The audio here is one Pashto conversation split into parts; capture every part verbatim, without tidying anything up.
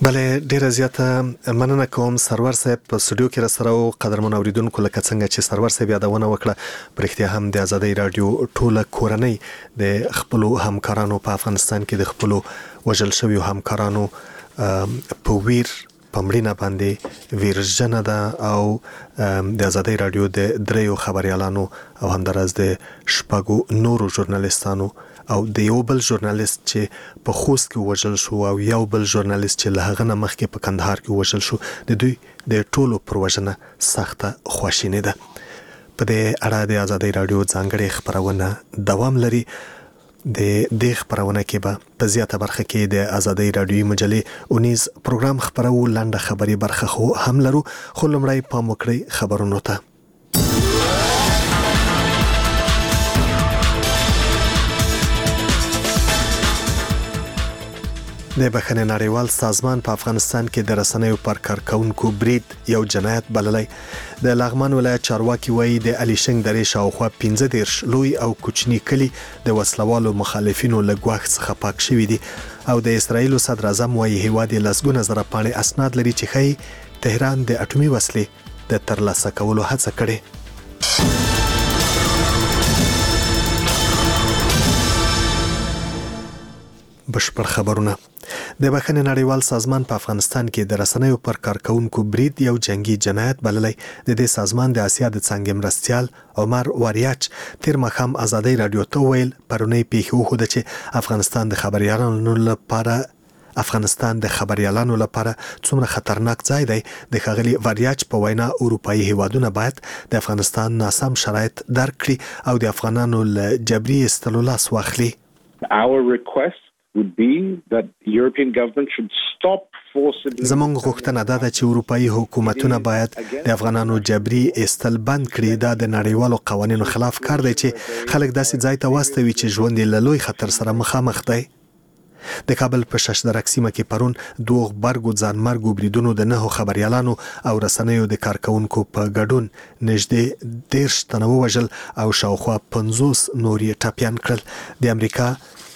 بله ډیره زیاته مننه کوم سرور صاحب په سټوډیو کې را سره او قدرمن اوریدونکو لکه څنګه چې سرور صاحب یادونه وکړه پرختیا هم د ازادۍ رادیو ټوله کورنۍ د خپل همکارانو په افغانستان کې د خپل وژل شویو همکارانو په ویر پمړینه باندې ویرجنه ده او د ازادۍ رادیو د دریو خبريالانو او همدارس د شپږو نورو ژورنالیستانو او د یو بل ژورنالیست چې په خوست کې وژل شو او یو بل ژورنالیست چې له هغه نه مخکې په کندهار کې وژل شو د دوی د ټولو پر وژنه سخته خواشیني ده. په دې اړه د ازادۍ رادیو ځانګړې خبرونه دوام لري. د دې خبرونه کې به په زیاته برخه کې د ازادۍ رادیوي مجلې اونیز پروګرام خبرو لنډه خبري برخه خو هم لرو، خو لمړی پام وکړئ خبرونو ته. د بخښنې نړیوال سازمان په افغانستان کې د رسنیو پر کارکونکو برید یو جنایت بللی. د لغمان ولایت چارواکي وایي د الیشنګ درې شاوخوا پنځه دېرش لوی او کوچني کلي د وسلوالو مخالفینو له ګواښ څخه پاک شوي دي او د اسرایلو صدر اعظم وایي هیواد یې لسګونه زره پاڼې اسناد لري چې ښایي تهران د اټومي وسلې د ترلاسه کولو هڅه کړې. بشپړ خبرونه. د بخښنې نړیوال سازمان په افغانستان کې د رسنیو پر کارکونکو برید یو جنگي جنایت بللی. د دې سازمان د اسیا د څانګې مرستیال عمر واریاچ تیر مخام ازادۍ رادیو ته ویل پرونی پیښه وښوده چې افغانستان د خبريالانو لپاره افغانستان د خبريالانو لپاره څومره خطرناک ځای دی. د ښاغلي واریاچ په وینا اروپایي هیوادونه باید د افغانستان ناسم شرایط درک کړي او د افغانانو له جبري ایستلو لاس واخلي. Our request would be that the European government should stop forcibly. زمونږ غوښتنه ده چې اروپایي حکومتونه باید د افغانانو جبري ایستل بند کړي. دا د نړیوالو قوانینو خلاف کار دی چې خلک داسې ځای ته واستوي چې ژوند یې له لوی خطر سره مخامخ دی. د کابل په ششدرک سیمه کې پرون دوه غبرګو ځانمرګو بریدونو د نهو خبريالانو او رسنیو د کارکونکو په ګډون نږدې دېرش تنه ووژل او شاوخوا پنځوس نور یې ټپیان کړل. د امریکا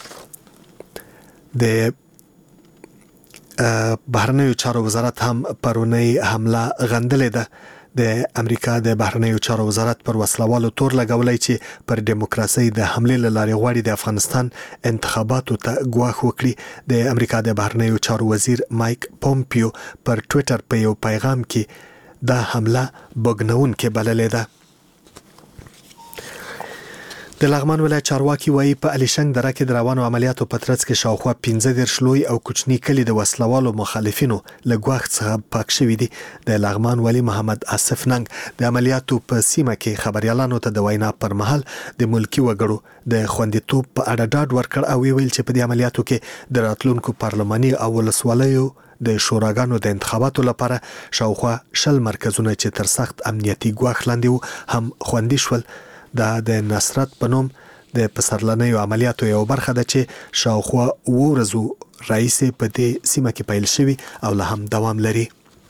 د بهرنیو چارو وزارت هم پرونی حمله غندلې ده. د امریکا د بهرنیو چارو وزارت پر وسلوالو تور لګولای چې پر دیموکراسي د حمله لارې غواړي د افغانستان انتخاباتو ته ګواښ وکړي. د امریکا د بهرنیو چارو وزیر مایک پومپیو پر ټوئیټر په یو پیغام کې دا حمله بګنونکې بللې ده. د لغمان ولایت چارواکي وایي په الیشنګ دره کې د روانو عملیاتو په ترڅ کې شاوخوا پنځه دېرش لوی او کوچني کلي د وسلوالو مخالفینو له ګواښ څخه پاک شوي دي. د لغمان والي محمد آصف ننګ د عملیاتو په سیمه کې خبريالانو ته د وینا پر مهال د ملکی وګړو د خوندیتوب په اړه ډاډ ورکړ او ویل چې په دې عملیاتو کې د راتلونکو پارلماني او ولسوالیو د شوراګانو د انتخاباتو لپاره شاوخوا شل مرکزونه چې تر سخت امنیتي ګواښ لاندې وو هم خوندي شول. دا د نصرت په نوم د پسرلنیو عملیاتو یو برخه ده چې شاوخوا اوه ورځو راهیسې په دې سیمه کې پیل شوي او لا هم دوام لري.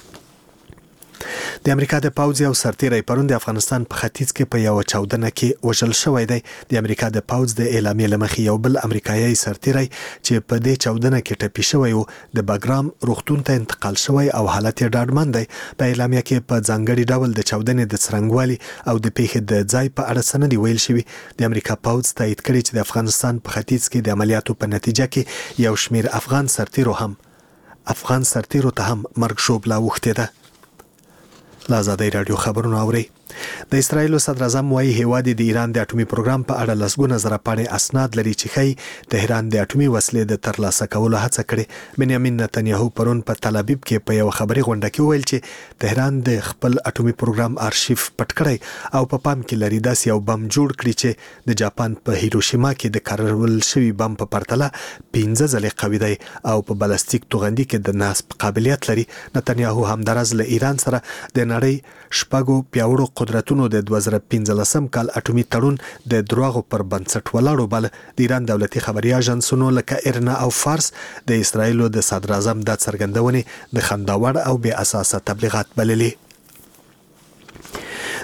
د امریکا د پوځ یو سرتیری پرون د افغانستان په ختیځ کې په یو چاودنه کې وژل شوی دی. د امریکا د پوځ د اعلامیې له مخې یو بل امریکایي سرتیری چې په دې چاودنه کې ټپي شوی و د باګرام روغتون ته انتقال شوی او حالت یې ډاډمن دی. په اعلامیه کې په ځانګړي ډول د چاودنې د څرنګوالي او د پیښې د ځای په اړه څه نه دي ویل شوي. د امریکا پوځ تایید کړي چې د افغانستان په ختیځ کې د عملیاتو په نتیجه کې یو شمیر افغان سرتیرو هم افغان سرتیرو ته هم مرګ ژوبله اوښتې ده. له ازادۍ رادیو خبرونه اورئ. د اسرایلو صدر اعظم وایي هیواد د ایران د اټومي پروګرام په اړه لسګونه زره پاڼې اسناد لري چې ښایي تهران د اټومي وسلې د ترلاسه کولو هڅه کړې. بنیامین نتنیاهو پرون په تل ابیب کې په یو خبري غونډه کې ویل چې تهران د خپل اټومي پروګرام ارشیف پټ کړی او په پام کې لري داسې یو بم جوړ کړي چې د جاپان په هیروشیما کې د کارول شوي بم په پرتله پنځه ځلې قوي دی او په بلاستیک توغندي کې د نصب قابلیت لري. نتنیاهو همدارز له ایران سره د نړۍ شپږو پیاوړو قدرتونو د دوه زره پنځلسم کال اټومي تړون د دروغو پر بنسټ ولاړو بل. د ایران دولتي خبري اژانسونو لکه ایرنا او فارس د اسرایلو د صدر اعظم د څرګندونې د خنداوړ او بې اساسه تبلیغات بللي.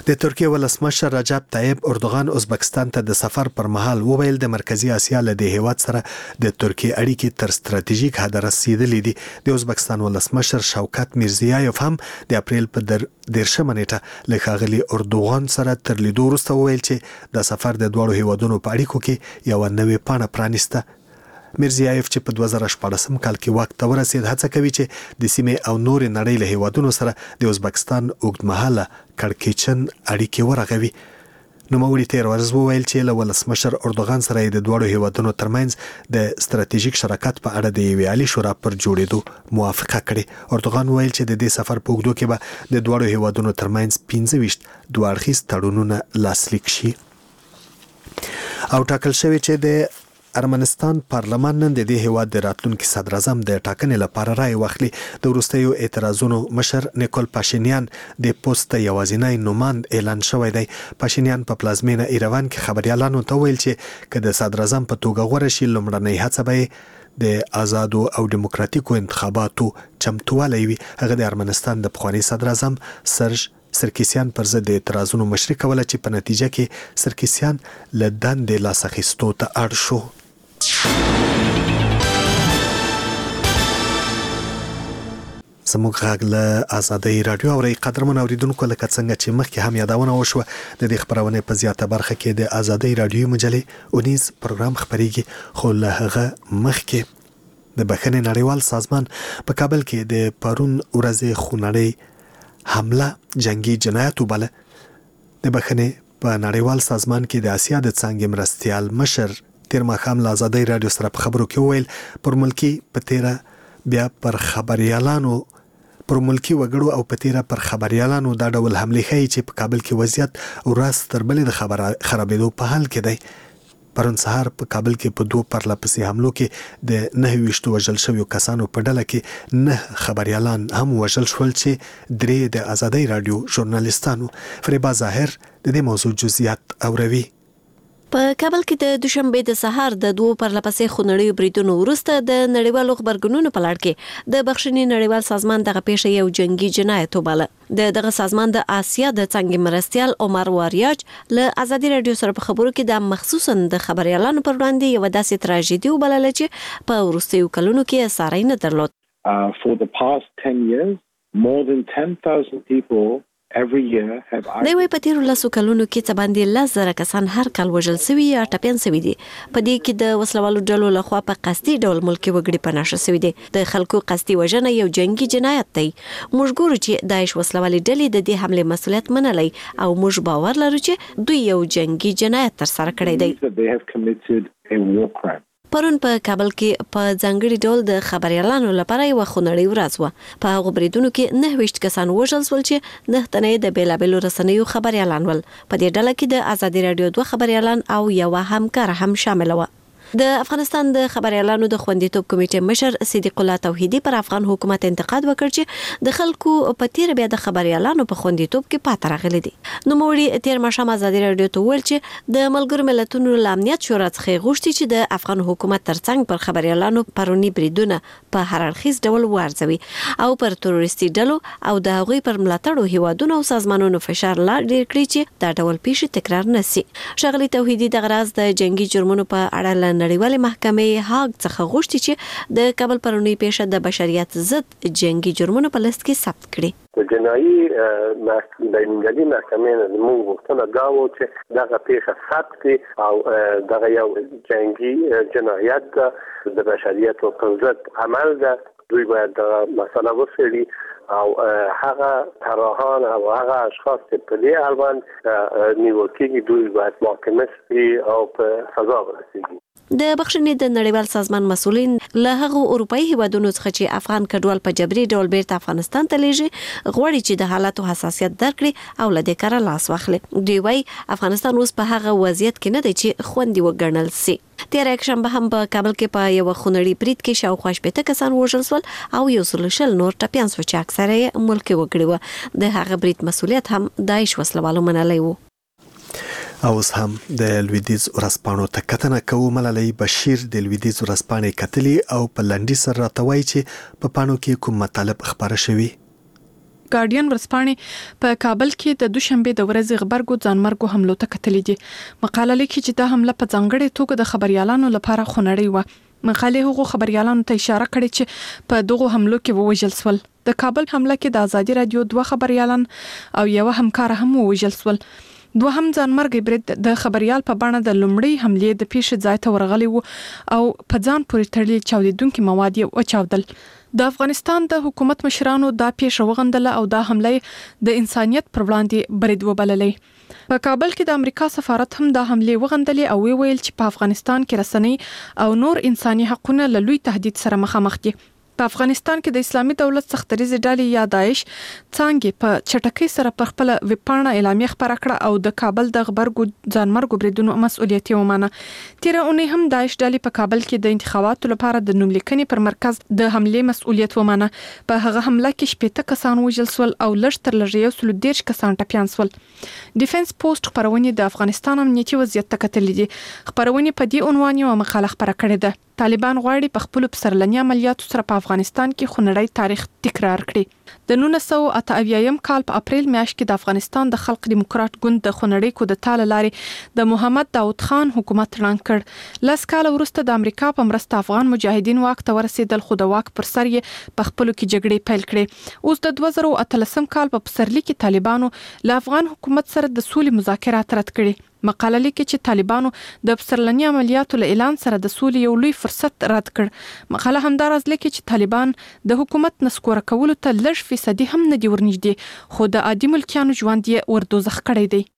د ترکیه ولسمشر رجب طیب اردوغان ازبکستان ته د سفر پر مهال وویل د مرکزی اسیا له دې هیواد سره د ترکیه اړیکې تر ستراتیژیک حد رسیدلې دي. د ازبکستان ولسمشر شوکت میرزیایف هم د اپریل په در دیرشمه نیټه له ښاغلي اردوغان سره تر لیدو وروسته وویل چې د سفر د دواړو هیوادونو په اړیکو کې یوه نوې پاڼه پرانیسته. میرزیایف چې په دوه زره شپاړسم کال کې واک ته ورسید هڅه کوي چې د سیمې او نورې نړۍ له هیوادونو سره د ازبکستان اوږدمهاله کړکېچن اړیکې ورغوي. نوموړي تېر ورځ وویل چې له ولسمشر اردوغان سره د دواړو هیوادونو ترمنځ د ستراتیژیک شراکت په اړه د یوې عالي شورا پر جوړېدو موافقه کړې. اردوغان ویل چې د دې سفر په اوږدو کې به د دواړو هیوادونو ترمنځ پنځه ویشت دوه اړخیز تړونونه لاسلیک شي. او ټاکل شوی چې د ارمنستان پارلمان نن د دې هیواد د راتلونکي صدر اعظم د ټاکنې لپاره رای واخلي. د وروستیو اعتراضونو مشر نیکول پاشینیان د پوسټ یوازینی نوماند اعلان شوی دی. پاشینیان په پلازمینه ایروان کې خبريالانو ته ویل چې که د صدر اعظم په توګه غوړه شي لومړنۍ هڅه به د آزادو او دیموکراتیکو انتخاباتو چمتوالی وي. هغه د ارمنستان د پخوانی صدر اعظم سرج سرکیسیان پر ضد د اعتراضونو مشري کوله چې په نتیجه کې سرکیسیان له دندې لاس اخیستو ته اړ شو. زموږ غږ له آزادۍ رادیو اوري. قدرمن اوریدونکو لکه څنګه چې مخکې هم یادونه وشوه د دې خبرونه په زیاته برخه کې د آزادۍ رادیو مجلې اونیز پروګرام خبريږي. خو له هغه مخکې د بخښنې نړیوال سازمان په کابل کې د پرون ورځې خونړۍ حمله جنگي جنایت وباله. د بخښنې په نړیوال سازمان کې د اسیا د څنګه مرستيال مشر تیر ماښام له آزادۍ رادیو سره په خبرو کې وویل پر ملکی په تیره بیا پر خبريالانو پر ملکی وګړو او په تیره پر خبريالانو دا ډول حمله کوي چې په کابل کې وضعیت ورځ تر بلې د خبر خرابېدو په حال کې دی. پرون سهار په کابل کې په دوه پرله پسې حملو کې د نه ویشتو وژل شویو کسانو په ډله کې نه خبريالان هم وژل شول چې درې د آزادۍ رادیو ژورنالیستانو. فریبا ظاهر د دې موضوع جزئیات اوروي. په کابل کې د دوشنبه د سهار د دوه پرلپسې خونړیو بریدونو وروسته د نړیوالو خبرګونونو په لړ کې د بخښنې نړیوال سازمان دغه پیښه یو جنگي جنایت وباله. د دغه سازمان د آسیا د څنګه مرستيال عمر واریاج له آزادۍ رادیو سره په خبرو کې د مخصوصا د خبريالانو پر وړاندې یو داسې تراژیدي وبلل چې په وروستیو کلونو کې ساري نه درلود. Uh, for the past ten years, more than ten thousand people every year have د وی په تیرو لسو کلونو کې څه باندې لس زره کسان هر کال وژل شوي یا ټپیان شوي دي. په دې کې د وسلوالو ډلو لخوا په قصدي ډول ملکي وګړي پناشه شوي دي. د خلکو قصدي وژنه یو جنگي جنایت دی. موږ ګورو چې داعش وسلوالي ډلې د دې حمله مسؤلیت منلای او موږ باور لرو چې دوی یو جنگي جنایت تر سره کړی دی. پرون په کابل کې په ځانګړي ډول د خبريالانو لپاره یو خونړی ورځ و. په هغه بریدونو کې نه ویشت کسان وژل شول چې نه تنه د بیلابلو رسنیو خبريالان ول. په دې ډله کې د آزادۍ رادیو دوه خبريالان او یو همکار هم شامل و. د افغانستان د خبريالانو د خوندیتوب کمیټې مشر صدیق الله توحیدی پر افغان حکومت انتقاد وکړ چې د خلکو په تیر بیا د خبريالانو په خوندیتوب کې پاتې راغلي دي. نو موري تیر ماښام آزادۍ رادیو ته ویل چې د ملګرو ملتونو امنیت شورا څخه غوښتي چې د افغان حکومت ترڅنګ پر خبريالانو پرونی بریدونه په هر اړخیز ډول وارزوي او پر تروریستي ډلو او د هغوی پر ملاتړو هیوادونو او سازمانونو فشار لا ډیر کړی چې دا ډول پیښې تکرار نشي. شغلي توحیدی د غراز د جنگي جرمونو په اړه نړیوالې محکمې هاګ څخه غوښتي چې د کابل پرونی پیښه د بشریت ضد جنگي جرمونو په لیست کې ثبت کړي. د جنایي محکمې د انګلیسي محکمې موږ غوښتنه دا و چې دغه پیښه ثبت کړي او دغه یو جنگي جنایت د بشریت په ضد عمل ده. دوی باید د مسله وڅېړي او هغه طراحان او هغه اشخاص چې په دې اړوند نیول کېږي دوی باید محاکمه شي او په سزا ورسېږي. د بخښنې د نړیوال سازمان مسؤلین له هغو اروپאי هیوادونو څخه چې افغان کډوال په جبري ډول بیرته افغانستان ته لیږي غواړي چې د حالاتو حساسیت درکړي او له دې کاره لاس واخلي. دوی وايي افغانستان اوس په هغه وضعیت کې نه دی چې خوندي وګڼل سي. تیر یکشنبه هم په کابل کې په یو خونړی برید کې شاوخوا شپږ کسان وژل شول او یو سل شل نور ټپیان شو چې اکثره یې ملکي وګړي وو. د هغه برید مسؤلیت هم داعش وسلوالو منلی وو. اوس هم د لویدیز ورځپاڼو ته کتنه کوو. ملالۍ بشیر د لویدیز ورځپاڼې کتلي او په لنډي سر راته وایي چې په پاڼو کې کوم مطالب خبره شوي. ګارډین ورځپاڼې په کابل کې د دوشنبه د ورځې غبرګو ځانمرګو حملو ته کتلې دي. مقاله لیکي چې دا حمله په ځانګړې توګه د خبريالانو لپاره خونړۍ و. مقاله هغو خبريالانو ته اشاره کړې چې په دغه حملو کې ووژل شول. د کابل حمله کې د ازادي رادیو دوه خبريالان او یو همکار هم ووژل شول. دوهم ځانمرګي برید د خبريال په بڼه د لومړی حملې د پیښې ځای ته ورغلی و او په ځان پورې تړلي چاودیدونکي مواد یې وچاودل. د افغانستان د حکومت مشرانو دا پیښه وغندله او دا حمله د انسانيت پر وړاندې برید وبللې. په کابل کې د امریکا سفارت هم دا حمله وغندلې او ویل چې په افغانستان کې رسنۍ او نور انساني حقوقونه له لوی تهدید سره مخامخ دي. په افغانستان کې د اسلامي دولت سختریزې ډلې یا داعش څنګه په چټکۍ سره پر خپل ویبپاڼه اعلامیه خبره کړه او د کابل د غبرګو ځانمرګو بریدونو مسؤلیت یې ومانه. تیر اونۍ هم داعش ډلې په کابل کې د انتخاباتو لپاره د نوملیکنې پر مرکز د حمله مسؤلیت ومانه. په هغه حمله کې شپږ کسان وژل شول او لږ تر لږه یو سل دېرش کسان ټپيان شول. ډیفنس پوسټ خبرونه د افغانستان امنیتي وضعیت ته کتلې دي. خبرونه په دې عنوان یو مقاله خبره کړې ده. طالبان غواړي په خپل پسرلنی عملیاتو سره په افغانستان کې خونړی تاریخ تکرار کړي. د نولس سوه اته اویایم کال په اپریل میاشت کې د افغانستان د خلق دیموکرات ګوند د خونړی کودتا لارې د محمد داود خان حکومت ړنګ کړ. لس کال وروسته د امریکا په مرسته افغان مجاهدین واک ته ورسېدل خو د واک پر سر یې په خپل کې جګړې پیل کړې. اوس د دوه زره اتلسم کال په پسرلي کې طالبانو له افغان حکومت سره د سولې مذاکرات رد کړي. مقاله لیکي چې طالبانو د پسرلنی عملیاتو له اعلان سره د سولې یو لوی فرصت رد کړ. مقاله همدارس لیکي چې طالبان د حکومت نسکوره کولو ته لږ فیصدي هم نه دی ورنږدې خو د عادي ملکیانو ژوند یې وردوزخ کړی دی.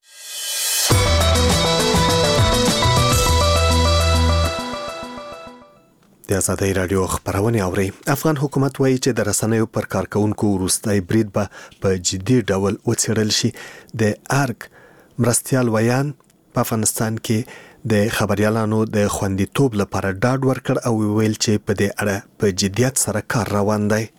د ازادي رادیو خبرونه اوري. افغان حکومت وایي چې د رسنیو پر کارکونکو وروستي برید به په جدي ډول وڅېړل شي. د ارګ مرستيال ویان په افغانستان کې د خبريالانو د خوندیتوب لپاره ډاډ ورکړ او ویل چې په دې اړه په جديت سره کار روان دی.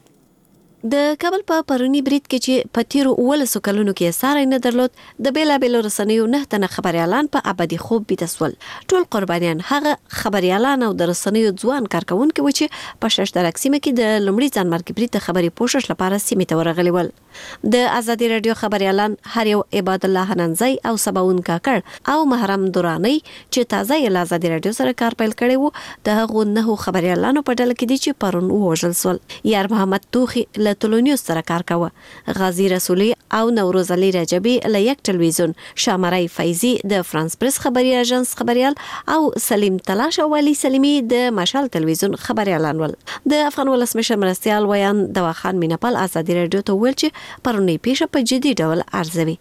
د کابل په پرونی برید کې چې په تیرو اولسو کلونو کې ساري نه درلود د بیلابیلو رسنیو نه تنه خبريالان په ابدي خوب بيتسول. ټول قربانيان هغه خبريالان او د رسنیو ځوان کارکونکو و چې په ششترک سیمه کې د لومړي ځانمرګي برید د خبري پوښښ لپاره سیمه ته ورغلي ول. د ازادي رادیو خبريالان هر یو عباد الله حننزي او سباون کاکړ او محرم دوراني چې تازه یې ازادي رادیو سره کار پیل کړی وو د هغو نه خبريالانو په ډله کې دي چې پرون وژل شول. یار محمد توخي تلونیوز سره کار کاوه. غازی رسولی او نوروز علي رجبی له یک ټلویزیون، شامرای فیضی د فرانس پریس خبري اژانس خبريال او سلیم تلاش او علي سلیمی د مشال ټلویزیون خبريالان ول. د افغان ولسمشر مرستيال ویان دواخان مینپال ازادي رادیو ته ویل چې پرونی پیښه په جدي ډول ارزوي.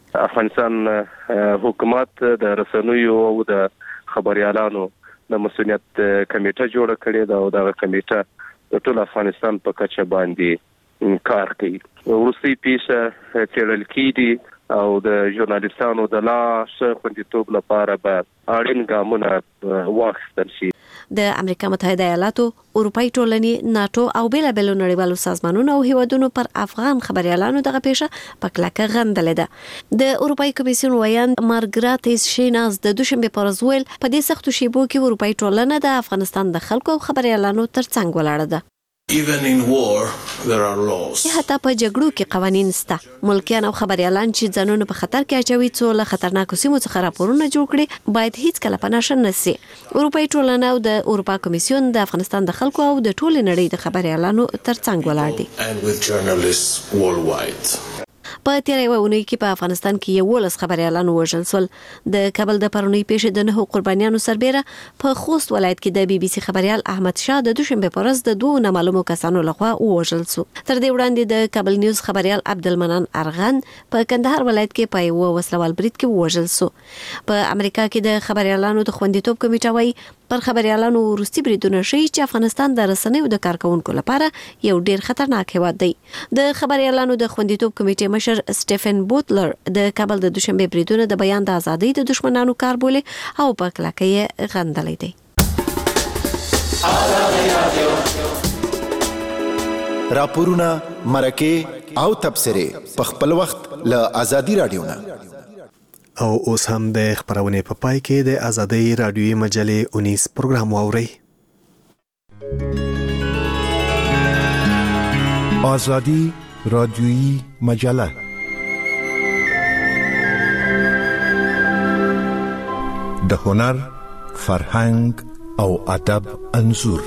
افغانستان حکومت د رسنیو او د خبريالانو د مسؤلیت کمیټه جوړه کړې ده او دا کمیټه د ټول افغانستان په کچه باندې کار کوي. ورستی پیښه څېړل کیږي او د ژورنالیستانو د لا ښه خوندیتوب لپاره به اړین ګامونه واخیستل شي. د امریکا متحده ایالاتو، اروپאי ټولنې، ناتو او بیلابیلو نړیوالو سازمانونو او هیوادونو پر افغان خبريالانو دغه پیښه په کلکه غندلې ده. د اروپאי کمیسیون ویان مارګراتیس شیناز د دوشنبه پر ورځ ویل په دې سختو شیبو کې اروپאי ټولنه د افغانستان د خلکو او خبريالانو ترڅنګ ولاړه ده. Even in war there are laws. حتی په جګړو کې قوانين شته. ملکیان او خبريالان چې ځانونه په خطر کې اچوي څو له خطرناکو سیمو څخه راپورونه جوړ کړي باید هیڅ کله په نشه نشي. اروپאי ټولنه او د اروپا کمیسیون د افغانستان د خلکو او د ټول نړۍ د خبريالانو ترڅنګ ولاړ دي. And with journalists worldwide. په تیرې وونی کې په افغانستان کې یو ولس خبريالان وژل شول. د کابل د پرونی پیښې د نه قربانیانو سربېره په خوست ولایت کې د بي بي سي خبريال احمد شاه د دوشنبه پر ورځ د دوه نامعلومو کسانو لخوا وژل شو. تر دې وړاندې د کابل نیوز خبريال عبدالمنان ارغن په کندهار ولایت کې په یو وسلوال برید کې وژل شو. په امریکا کې د خبريالانو د خوندیتوب کمیټه وايي پر خبريالانو ورستي بریدونه شي چې افغانستان د رسنیو د کارکونکو لپاره یو ډیر خطرناک هیواد دی. د خبريالانو د خوندیتوب کمیټې مشر سټيفن بوتلر د کابل د دوشنبه بریدونه د بیان د ازادۍ د دشمنانو کار بوله او په کلکه یې غندلې دي. راپورونه مرکه او تبصره په خپل وخت له ازادي رادیو نه. او اوس هم د خبرونه په پای کې د ازادي رادیوي مجلې اونیس پروګرام واوري. آزادی رادیویی مجله. د هنر، فرهنګ او ادب انځور.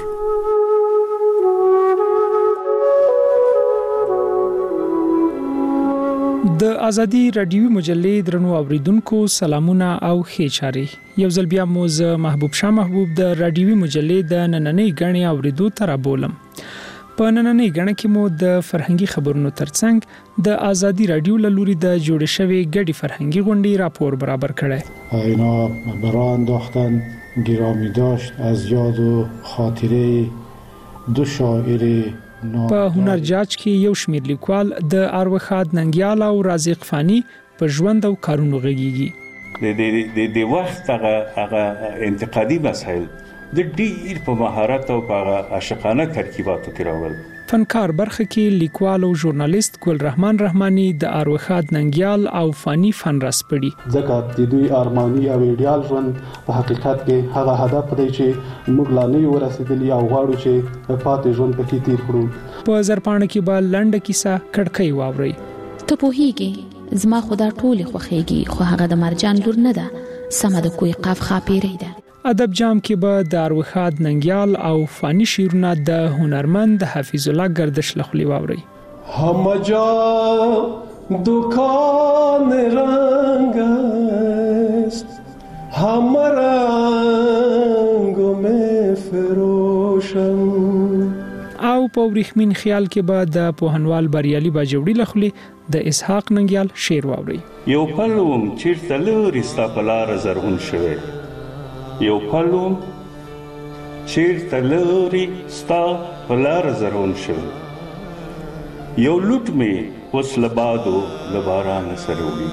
د ازادي رادیوي مجلې درنو اوریدونکو سلامونه او ښه چاري. یو ځل بیا مو زه محبوب شاه محبوب د رادیوي مجلې د نننۍ غړي اوریدو تر بولم. په نننۍ غړي کې مو د فرهنګي خبرونو ترڅنګ د ازادي رادیو لوري د جوړ شوی غړي فرهنګي غونډې راپور برابر کړي. اینا برای انداختن گرامی داشت از یاد و خاطره دو شاعر په هنر جاج کې یو شمېر لیکوال د اروخاد ننګیال او رازق فانی په ژوند او کارونو غږیږي. د د د د وخت هغه هغه انتقادي مسایل د ډیر په مهارت او په عاشقانه ترکیباتو کې راول. فنکار برخه کې لیکوال او ژورنالیست ګل رحمان رحماني د اروخاد ننګیال او فانی فن راسپړي. ځکه د دوی ارماني او ایډیال ژوند په حقیقت کې هغه هدف دی چې موږ لا نه یو رسیدلی او غواړو چې پاتې ژوند پکې تیر کړو. په زرپاڼه کې به لنډه کیسه کړکۍ واوري. ته پوهیږي زما خدا ټوله خوخیږي خو هغه د مرجان لور نه ده، سم د کوی قاف خاپیری ده. ادب جام کې به د اروخاد ننګیال او فانی شیرونه د هنرمند حفیظ الله گردش لخلی واوري. هم جا دکان رنگ است هم رنگ می فروشم. او په ورېخمین خیال کې به د پوهنوال بریالي باجوړي لخلی د اسحاق ننګیال شعر واوري. یو پلوم چیرته لوري ستا په لار زرغون شوی، یو پلوم چیرته لوري ستا په لار زرغون شوی، یو لوټ می اوس له بادو له باران سره وړي.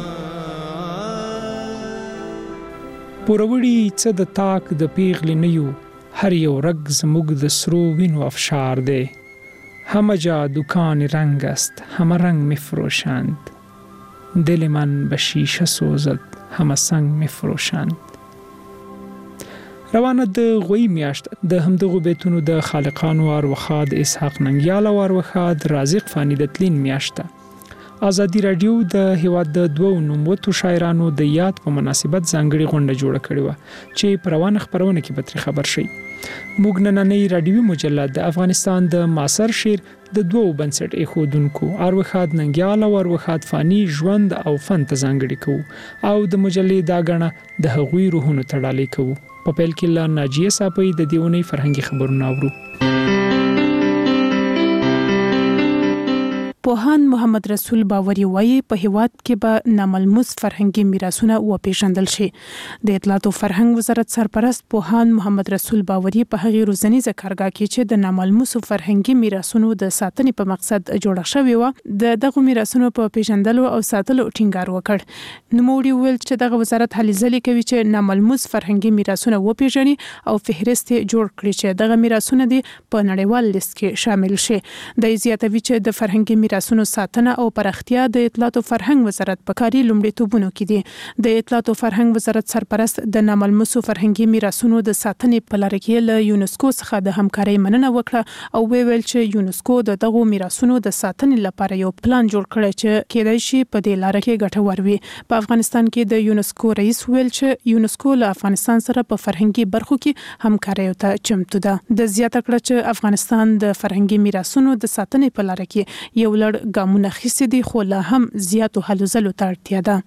پوروړي څه د تاک د پیغلې نه یو، هر یو رگ زموږ د سرو وینو افشار دی. همه جا دکان رنگ است همه رنگ میفروشند، دل من به شیشه سوزد همه سنگ میفروشند. روانه د غوی میاشت د همدغه بیتونو د خالقانو اروخاد اسحاق ننګیال او اروخاد رازق فانی د تلین میاشته. ازادي رادیو د هیواد د دوو نوموتو شاعرانو د یاد په مناسبت ځانګړي غونډه جوړه کړې و چې په روانه خبرونه کې به تر خبر شي. موږ نننۍ رادیوي مجله د افغانستان د معاصر شعر د دوو بنسټ ایښودونکو اروخاد ننګیال او اروخاد فانی ژوند او فن ته ځانګړي کوو او د مجلې دا غڼه د هغوی روحونو تړلې کوو. په پیل کې لا ناجیه صاحب د دیونی فرهنګي خبرونه اورو. پوهان محمد رسول باوري وایي په هیواد کې به ناملموس فرهنګي میراثونه وپیژندل شي. د اطلاعات او فرهنګ وزارت سرپرست پوهان محمد رسول باوري په هغه روزنیزه کارګاه کې چې د ناملموس فرهنګي میراثونو د ساتنې په مقصد جوړه شوې و د دغه میراثونو په پیژندلو او ساتلو ټینګار وکړ. نوموړي ویل چې دغه وزارت هلې ځلې کوي چې ناملموس فرهنګي میراثونه وپیژني او فهرست جوړ کړي چې دغه میراثونه دي په نړیوال لیست کې شامل شي. د زیاتوي چې د فرهنګي میراثونو ساتنه او پراختیا د اطلاعات او فرهنګ وزارت په کاري لومړیتوبونو کې دي. د اطلاعات او فرهنګ وزارت سرپرست د ناملموسو فرهنګي میراثونو د ساتنې په لړ کې له یونسکو څخه د همکارۍ مننه وکړه او ویل چې یونسکو د دغو میراثونو د ساتنې لپاره یو پلان جوړ کړی چې کېدای شي په دې لار کې ګټور وي. په افغانستان کې د یونسکو رئیس ویل چې یونسکو له افغانستان سره په فرهنګي برخو کې همکارۍ ته چمتو ده. د زیاته کړه چې افغانستان د فرهنګي میراثونو د ساتنې په لار کې یو لړ ګامونه اخیستي دي خو لا هم زیاتو هلو ځلو ته اړتیا ده.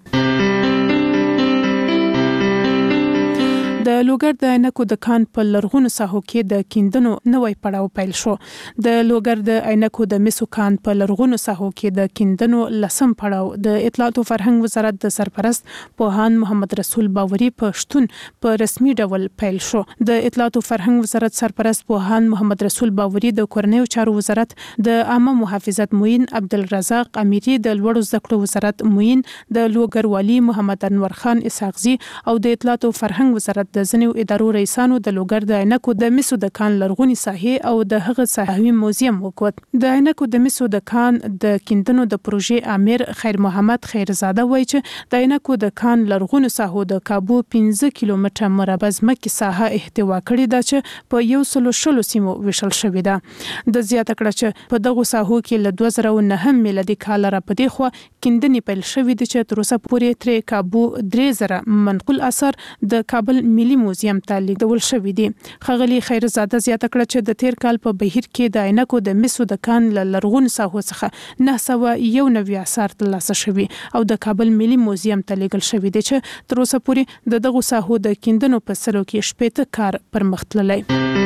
د لوګر د عینکو د کان په لرغونو ساحو کې د کیندنو نوې پړاو پیل شو. د لوګر د عینکو د مسو کان په لرغونو ساحو کې د کیندنو لسم پړاو د اطلاعات او فرهنګ وزارت د سرپرست پوهان محمد رسول باوري په شتون په رسمي ډول پیل شو. د اطلاعات او فرهنګ وزارت سرپرست پوهان محمد رسول باوري د کورنیو چارو وزارت د عامه محافظت معین عبدالرزاق امیری د لوړو زده کړو وزارت معین د لوګر والی محمد انور خان اسحاقزي او د اطلاعات او فرهنګ وزارت د ځینو ادارو رئیسانو د لوګر د عینکو د مسو د کان لرغونی ساحې او د هغه ساحوي موزیم وکوت. د عینکو د مسو د کان د کیندنو د پروژې امیر خیر محمد خیرزاده وایي چې د عینکو د کان لرغونو ساحو د کابو پنځه کیلومتره مربع ځمکې ساحه احتوا کړې ده چې په یو سلو شلو سیمو ویشل شوې ده. د زیاته کړه چې په دغه ساحو کې له دوه زره نه میلادي کال را پدې خو کیندنې پیل شوې دي چې تر اوسه پورې ترې کابو درې زره منقول اثر د کابل ملي موزیم ته لیږدول شوې دي. ښاغلي خیرزاده زیاته کړه چې د تیر کال په بهیر کې د عینکو د مسو د کان له لرغونو ساحو څخه نه سوه یو نوي اثار ترلاسه شوي او د کابل ملي موزیم ته لیږل شوي دي چې تر اوسه پورې د دغه ساحو د کیندنو په سلو کې شپېته کار پرمخ تللی.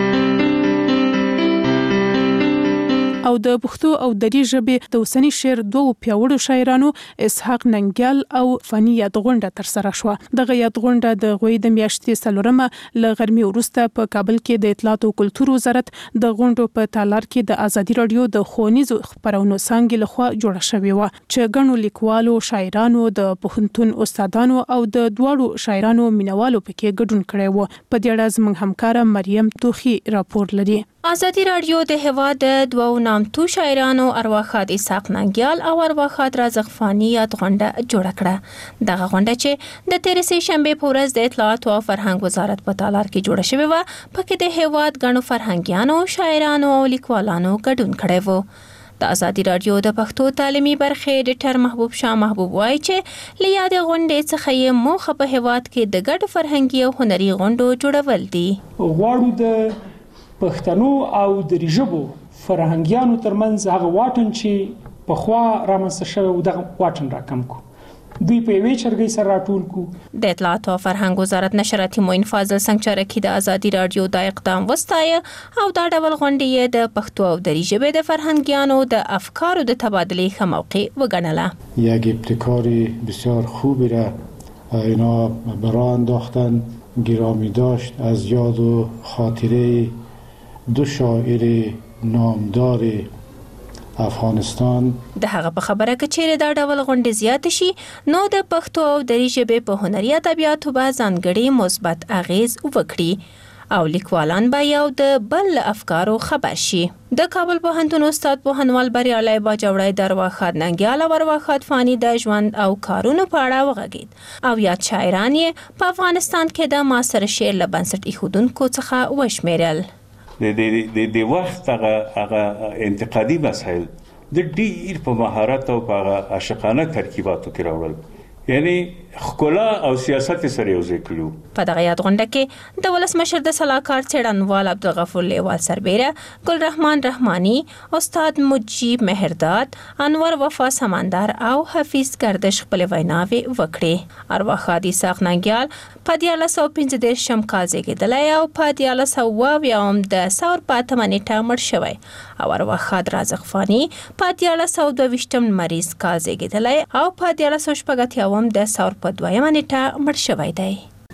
او د پښتو او دری ژبې د اوسنی شعر دوه پیاوړو شاعرانو اسحاق ننګیال او فانی یاد غونډه تر سره شو. دغه یاد غونډه د غوي د میاشتې څلورمه ل غرمې وروسته په کابل کې د اطلاعات او کلتور وزارت د غونډو په تالار کې د ازادي رادیو د خونیزو خبرونو څنګه لخوا جوړه شوې و چې ګڼو لیکوالو، شاعرانو، د پوهنتون استادانو او د دواړو شاعرانو مینوالو پکې ګډون کړی و. په دې اړه زموږ همکار مریم توخی راپور لري. ازادي رادیو د هیواد د دوو نامتو شاعرانو ارواښاد اسحاق ننګیال او ارواښاد رازق فانی یاد غونډه جوړه کړه. دغه غونډه چې د تیرې سې شنبې په ورځ د اطلاعات او فرهنګ وزارت په تالار کې جوړه شوې وه، پکې د هیواد ګڼو فرهنګیانو، شاعرانو او لیکوالانو ګډون کړی و. د ازادي رادیو د پښتو تعلیمي برخې ډیټر محبوب شاه محبوب وایي چې له یادې غونډې څخه یې موخه په هیواد کې د ګډو فرهنګي او هنري غونډو جوړول دي. غواړو د پښتنو او د ژبو فرهنګیانو ترمنځ هغه واټن چې په خوا رامنځته شوی و دغه واټن راکم کو. دوی په یوې چرګۍ سره راټول کو. د اطلاعات او فرهنګ وزارت نشراتي معین فاضل سنگچرکی د ازادي رادیو د اقدام وستایه او دا ډول غونډې د پښتو او دری ژبې د فرهنګیانو د افکارو د تبادله ښه موقع وګڼله. یک ابتکار بسیار خوبی را اینا برای انداختن، گرامی داشت از یاد و خاطره دو شاعر نامدار افغانستان. د هغه په خبره کې چې دا ډول غونډې زیات شي نو د پښتو او دری ژبې په هنري ادبیاتو به ځانګړي مثبت اغیز وکړي او لیکوالان به یو د بل افکارو خبر شي. د کابل پوهنتون استاد پوهنوال بریالي باجوړی د ارواښاد ننګیال او ارواښاد فانی د ژوند او کارونو په اړه وغږید او یاد شاعران یې په افغانستان کې د معاصر شعر له بنسټ ایښودونکو څخه وشمیرل. د د د وخت هغه هغه انتقادي مسایل د ډیر په مهارت او په عاشقانه ترکیباتو کې راوړل، یعنی خکولا او سیاست سره یو ځای کړو. په دغه یاد غونډه کې د ولسمشر د سلاکار څېړنوال عبدالغفور لیوال سربیره، ګل رحمان رحمانی، استاد مجیب مهرداد، انور وفا سمندر او حفیظ گردش خپل ویناوي وکړي. ارواښاد اسحاق ننګیال په دیارلس سوه پنځه دېرشم کال زیږېدلی او په دیارلس سوه اویاوم د ثور په اتمه نیټه مړ شوی او ارواښاد رازق فانی په دیارلس سوه دوه ویشتم لمریز کال زیږېدلی او په دیارلس سوه شپږ اتیاوم د ثور په دویمه نیټه مړ شوی دی.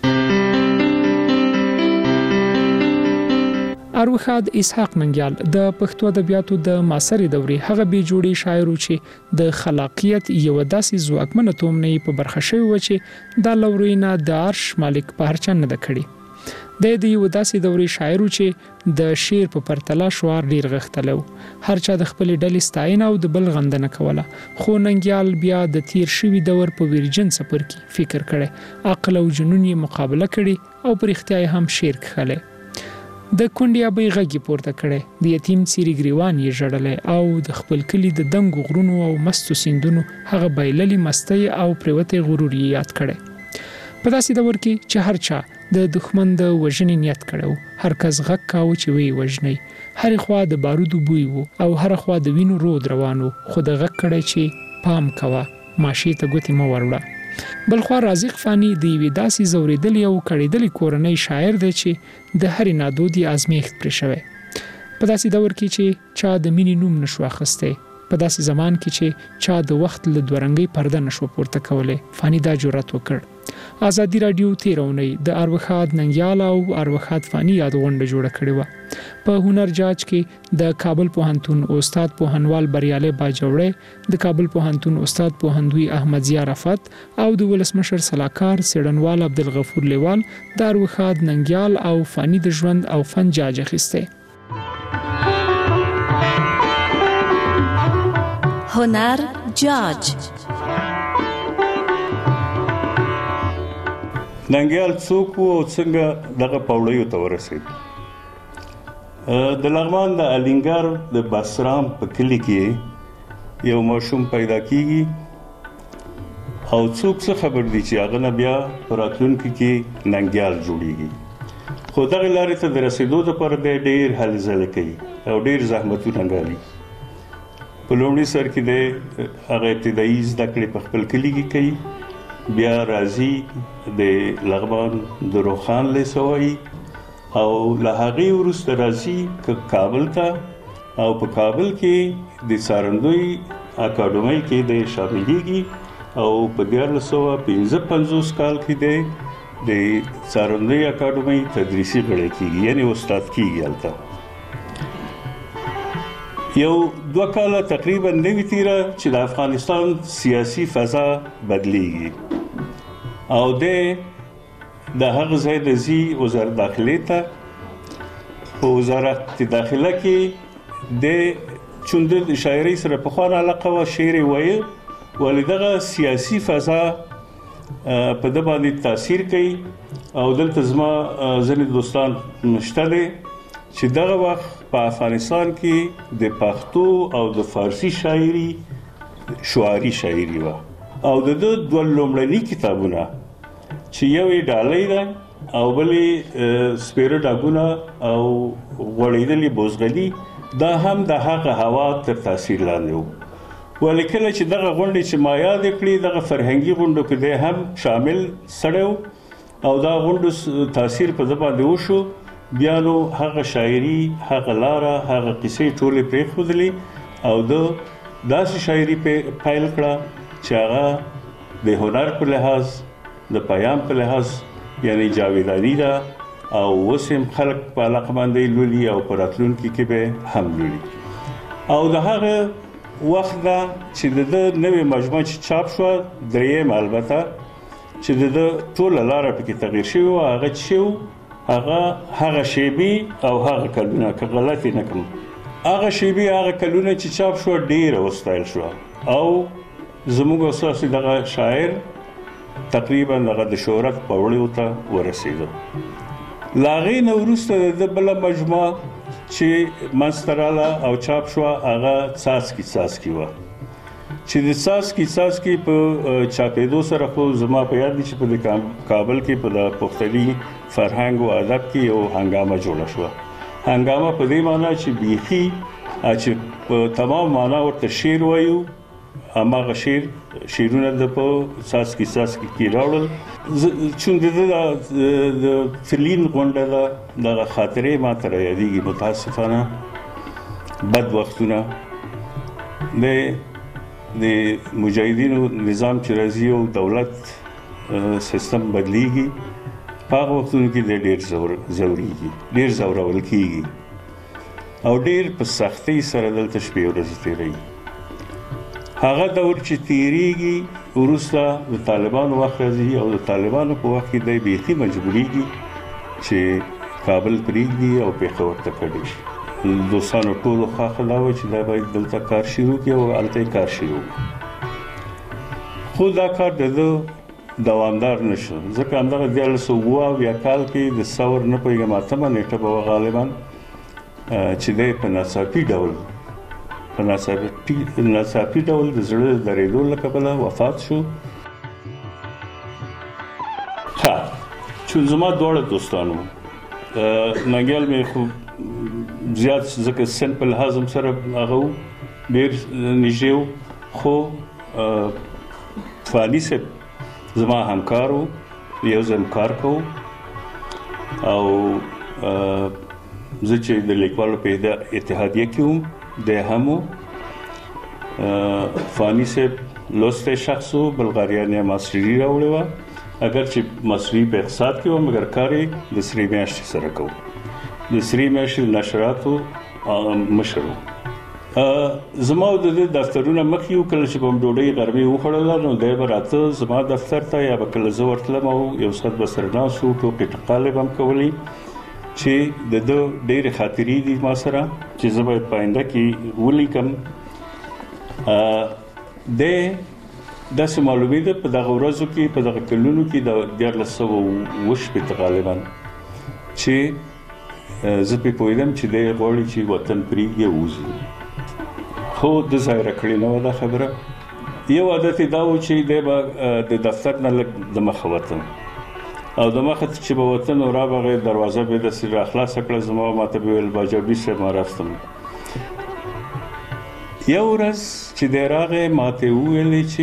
ارواښاد اسحاق ننګیال د پښتو ادبیاتو د معاصرې دورې هغه بې جوړې شاعر چې د خلاقیت یو داسې ځواکمنه تومنه په برخه شوی و چې د لورینه د عرش مالک په هر چا نه د کړي. د دې یو داسې دورې شاعر چې د شعر په پرتله شعار ډیر غښتلو، هر چا د خپل ډلې ستاینه او د بل غندنه کوله. خو ننګیال بیا د تیر شوی دور په ویرجن سفر کې فکر کړي، عقل او جنون یې مقابله کړي او پر اختیار هم شعر کړي. د کونډیا به غږی پورته کړي، د یتیم سیری ګریوان یې جړلې او د خپل کلی د دنګو غرونو او مستو سیندونو هغه بایللی مستی او پریوته غرور یې یاد کړي. په داسې دور کې چې هر چا د دښمن د وژنې نیت کړو، هر کس غږ کاوه چې وی وژني، هر خوا د بارودو بوی وو او هر خوا د وینو رود روانو، خو د غږ کړي چې پام کوه ماشي ته ګوتې مو وروړه. بلخوا رازق فانی د یوې داسې زوریدلې او کړېدلې کورنۍ شاعر دی چې د هرې نادودې ازمیښت پرې شوی. په داسې دور کې چې چا د مینې نوم نشو اخیستی، په داسې زمان کې چې چا د وخت له دورنګۍ پرده نشو پورته کولی، فانی دا جرأت وکړ ازادي رادیو تیرونی د اروخاد ننګیال او اروخاد فانی یاد غونډه جوړه کړې و په هنر جاج کې د کابل پوهنتون استاد پوهنوال بریاله باجوړې د کابل پوهنتون استاد پوهندوی احمد ضیا رفعت او د ولسمشر سلاکار سیډنوال عبدالغفور لیوال د اروخاد ننګیال او فانی د ژوند او فن جاج اخیسته. هنر جاج ننګیال څوک او څنګه دغه پاوړیو ته ورسید. د لغمان د الینګار د بسرام په کلی کې یو ماشوم پیدا کیږي او څوک څه خبر دي چې هغه نه بیا راتلونکي کې ننګیال جوړیږي. خو دغه لارې ته د رسیدو لپاره د ډېر هلې ځلې کوي او ډېر زحمتونه ګالي. په لومړي سر کې د هغه ابتدایي زده کړې په خپل کلی کې کوي، بیا راځي د لغمان د روخان لیسوي او له هغې وروسته راځي کابل ته او په کابل کې د سارندوی اکاډمۍ کې د شاملېږي او په دیارلس سوه پنځه پنځوس کال کې د د سارندوی اکاډمۍ تدریسي غړی کېږي، یعنې استاد کېږي. هلته یو دوه کاله تقریبا نوي تیره چې د افغانستان سیاسي فضا بدلیږي او د د هغه ځای د زی وزارت داخلي ته په وزارت داخله کې د چون د شاعري سره په خوانه علاقه و شعر وایي ولې دغه سیاسي فضا په د باندې تاثیر کوي او دلته زما ځینې دوستان مشته دي چې دغه وخت په افغانستان کې د پښتو او د فارسی شاعري شعاري شاعري و او د دوه لومړني کتابونه چې یو یې ډالۍ ده او بلې سپیره ډاګونه او غوړېدلې بوزغلي دا هم د هغه هوا تر تاثیر لاندې و. ولې کله چې دغه غونډې چې ما یاد کړې دغه فرهنګي غونډو کې دی هم شامل سړی او دا غونډو تاثیر په ده باندې وشو. بیا نو هغه شاعري هغه لاره هغه قصې ټولې پرېښودلې او د داسې شاعري پیل کړه چې هغه د هنر په لحاظ د پیام په لحاظ یعنی جاویدانی ده او اوس هم خلک په علاقه باندې لولي او په راتلونکي کې به هم لولي. او د هغه وخت ده چې د نوې مجموعه چې چاپ شوه دریم البته چې د ټوله لاره پکې تغییر شوی و هغه چې هغه هغه شیبي او هغه کلونه که غلطي نه کوم هغه شیبي هغه کلونه چې چاپ شو ډېره وستایل شو او زموږ اساسي دغه شاعر تقریبا دغه د شهرت په وړیو ته ورسېده. لا هغې نه وروسته د بله مجموعه چې منځته راله او چاپ شوه هغه څاڅکي څاڅکي وه چې د څاڅکي څاڅکي په چاپېدو سره خو زما په یاد دي چې په د کابل کې په د پښتني فرهنګ او ادب کې یو هنګامه جوړه شوه. هنګامه په دې معنا چې بیخي چې په تمام معنا ورته شعر وایو هماغه شعر شعرونه د په څاڅکي څاڅکي کې راوړل. چون د فلین غونډه ده دغه خاطرې ما ته رایادېږي متاسفانه بد وختونه د د مجاهدینو نظام چې راځي او دولت سیستم بدلیږي په هغه وختونو کې ډېر ځورېږي ډېر ځورول کېږي او ډېر په سختۍ سره دلته شپې ورځې تېروي. هغه دور چې تېرېږي وروسته د طالبانو وخت راځي او د طالبانو په وخت کې دی بیخي مجبورېږي چې کابل پرېږدي او پېښور ته کډې شي. دوستانو ټولو خواخه دا وه چې دا باید دلته کار شروع کړي او هلته یې کار شروع کړي. خو دا کار د ده دوامدار نه شو ځکه همدغه دیارلس سوه اووه اویا کال کې د ثور نه پوهېږم اتمه نېټه به وه غالبا چې دی په ناڅاپي ډول په ناڅاپي ډول د زړه د درېدو له کبله وفات شو. ښه چون زما دواړه دوستانو ننګیال مې خو زیات ځکه سن په لحاظ هم سره هغه و ډېر نږدې و خو فاني صاحب زما همکار و یو ځای کار کوو او زه چې د لیکوالو په اتحادیه کې وم دی هم و. فاني صاحب لوستی شخص و بلغاریان یې ماسټري راوړې وه اگر چې مصری په اقتصاد کې و مګر کاری د سری میاشتې سره کوو د سری میاشتې نشراتو مشرو زما د دې دفترونه مخ یو کله چې په ډوډۍ غرمې وخړل نو د براته زما دفتر ته یا بکله زه ورتلم او یو څه بسرنا سو ټوکې ټقالب هم کولی چې د دو ډېر خاطرې دي ما سره چې زه باید پاینده کې ولیکم د داسې معلومې ده په دغه ورځو کې په دغه کلونو کې د دیارلس سوه اوه شپېته غالبا چې زه پې پوهېدم چې دی غواړي چې وطن پرېږدي ووځي خو د ظاهره کړې نه وه دا خبره یو عادت یې دا و چې دی به د دفتر نه لږ د مخه وتم او د مخه چې به وطن او رابغې دروازه به داسې راخلاصه کړه زما ماته به ویل باجابي صاحب ما رفتم یو ورځ چې دی راغی ماته وویلې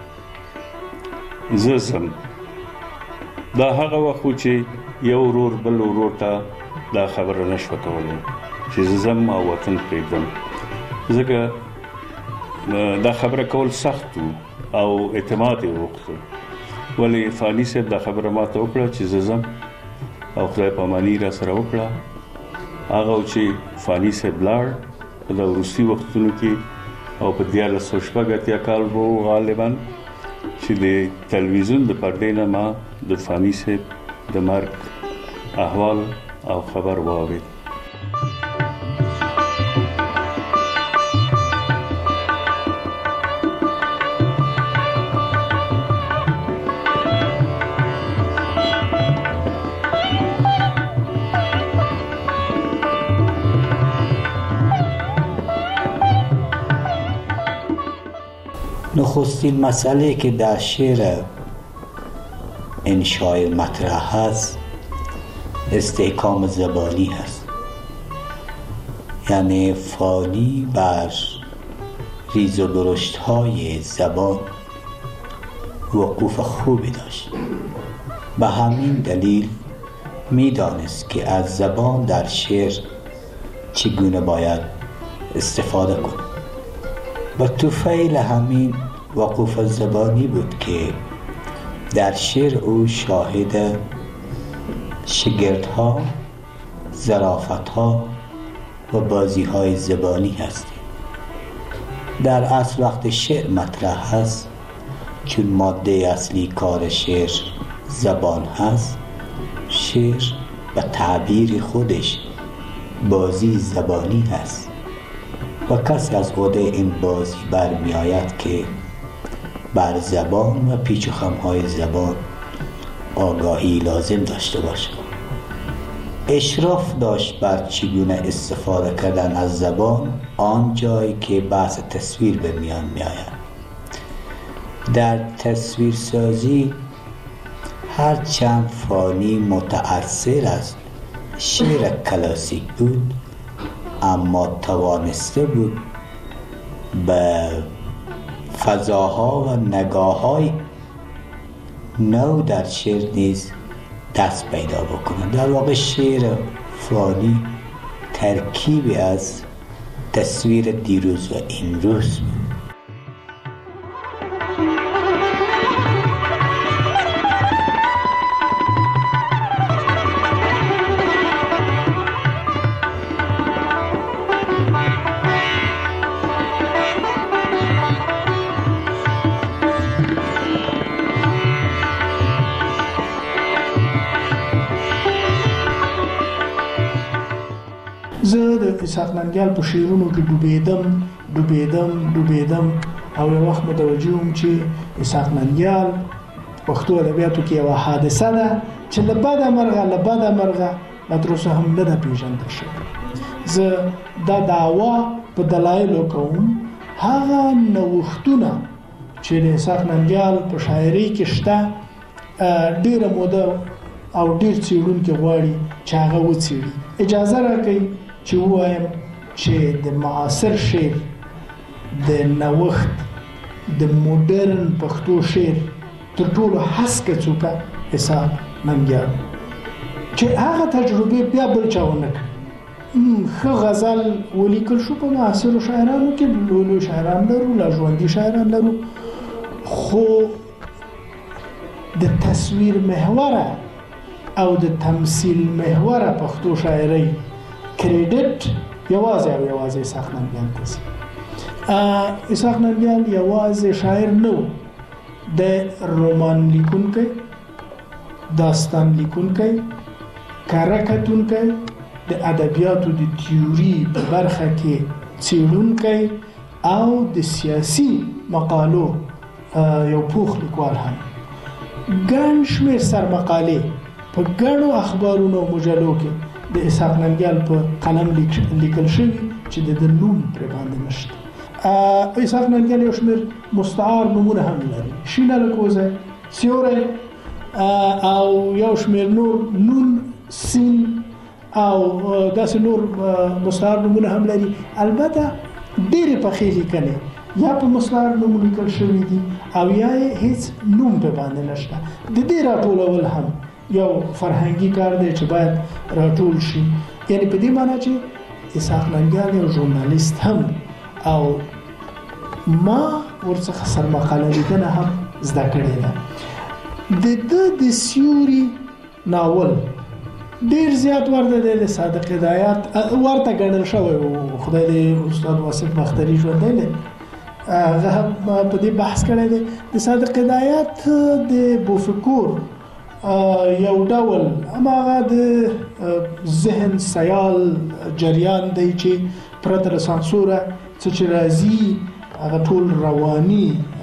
چې زه ځم دا هغه وخت و چې یو ورور بل ورور ته دا خبره نه شوه کولی چې زه ځم او وطن پرېږدم ځکه دا خبره کول سخت او اعتماد یې وغوښته ولې فاني صاحب دا خبره ماته وکړه چې زه ځم او خدای پاماني را سره وکړه هغه چې فاني صاحب لاړ په د وروستي وختونو کې او په دیارلس سوه شپږ اتیا کال به و غالبا چې د تلویزیون د پردې نه ما د فاني صاحب د مرګ احوال او خبر واورېد نخستین مسئله که در شعر انشای مطرح هست استحکام زبانی هست یعنی فانی بر ریز و درشت های زبان وقوف خوبی داشت به همین دلیل می دانست که از زبان در شعر چگونه باید استفاده کند و طفیل همین وقوف زبانی بود که در شعر او شاهد شگردها، ظرافتها و بازیهای زبانی هستیم. در اصل وقت شعر مطرح هست چون ماده اصلی کار شعر زبان هست، شعر به تعبیر خودش بازی زبانی هست و کسی از عهده این بازی برمی آید که بر زبان و پیچ و خم‌های زبان آگاهی لازم داشته باشد. اشراف داشت بر چگونه استفاده کردن از زبان آن جایی که بحث تصویر به میان می آید. در تصویرسازی هرچند فانی متأثر از شعر کلاسیک بود اما توانسته بود به فضاها و نگاه‌های نو در شعر نیز دست پیدا بکنه. در واقع شعر فانی ترکیبی از تصویر دیروز و امروز بود. زه د اسحاق ننګیال په شعرونو کې ډوبېدم ډوبېدم ډوبېدم او یو وخت متوجه وم چې اسحاق ننګیال پښتو ادبیاتو کې یوه حادثه ده چې له بده مرغه له بده مرغه لا تر اوسه هم نه ده پېژندل شوې. زه دا دعوا په دلایلو کوم هغه نوښتونه چې د اسحاق ننګیال په شاعرۍ کې شته ډېره موده او ډېر څېړونکي غواړي چې هغه وڅېړي. اجازه راکړئ چې ووایم چې د معاصر شعر د نوښت د موډرن پښتو شعر تر ټولو هسکه څوکه اسحاق ننګیال چې هغه تجربې بیا بل چا ونه کړي. ښه غزل ولیکل شو په معاصرو شاعرانو کې، لولو شاعران لرو، لا ژوندي شاعران لرو، خو د تصویر محوره او د تمثيل محوره پښتو شاعري کریډټ یوازې او یوازې اسحاق ننګیال ته سي. اسحاق ننګیال یوازې شاعر نو د رومان لیکونکی، داستان لیکونکی، کره کتونکی، د ادبیاتو د تیوري په برخه کې څېړونکی او د سیاسي مقالو یو پوخ لیکوال هم. ګڼ شمېر سرمقالې په ګڼو اخبارونو او مجلو کې د اسحاق ننګیال په قلم لیکل شوي چې د نوم پرې باندې نشته. اسحاق ننګیال یو شمېر مستعار نومونه هم لري، شینه لکوزه، سیوری او یو شمېر نور نون، سین او داسې نور مستعار نومونه هم لري. البته ډېرې پخې لیکنې یا په مستعار نوم لیکل شوي دي او یا هیڅ نوم په باندې نشته. د دې راټولول هم یو فرهنګي کار دی چې باید راټول شي. یعنی په دې معنی چې اسحاق ننګیال یو ژورنالیست هم او ما ورڅخه سرمقاله لیکنه هم زده کړې ده. د ده د سیوري ناول ډیر زیات ورته د صادق هدایت ورته ګڼل شوی او خدای دې استاد واصف بختري ژوندی لري هغه په دې بحث کړی دی. د صادق هدایت د بوفکور یو ډول هماغه د ذهن سیال جریان دی چې پرته له سانسوره څه چې راځي هغه ټول رواني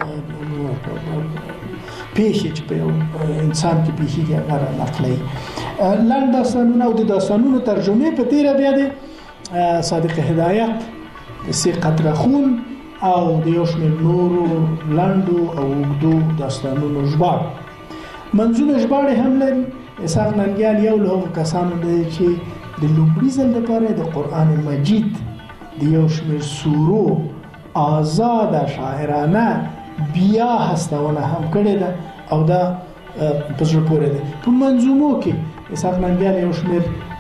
پیښې چې په انسان کې پیښیږي هغه نقلي لنډ داستانونه او د داستانونو ترجمه په تیره بیا د صادق هدایت سی قطره خون او د یو شمېر نورو لنډو او اوږدو داستانونو ژباړ منظومه ژباړې هم لري. اسحاق ننګیال یو له هغو کسانو دی چې د لومړي ځل لپاره د قرآن مجید د یو شمېر سورو آزاده شاعرانه بیا هستونه هم کړې ده او دا په زړه پورې ده. په منظومو کې اسحاق ننګیال یو شمېر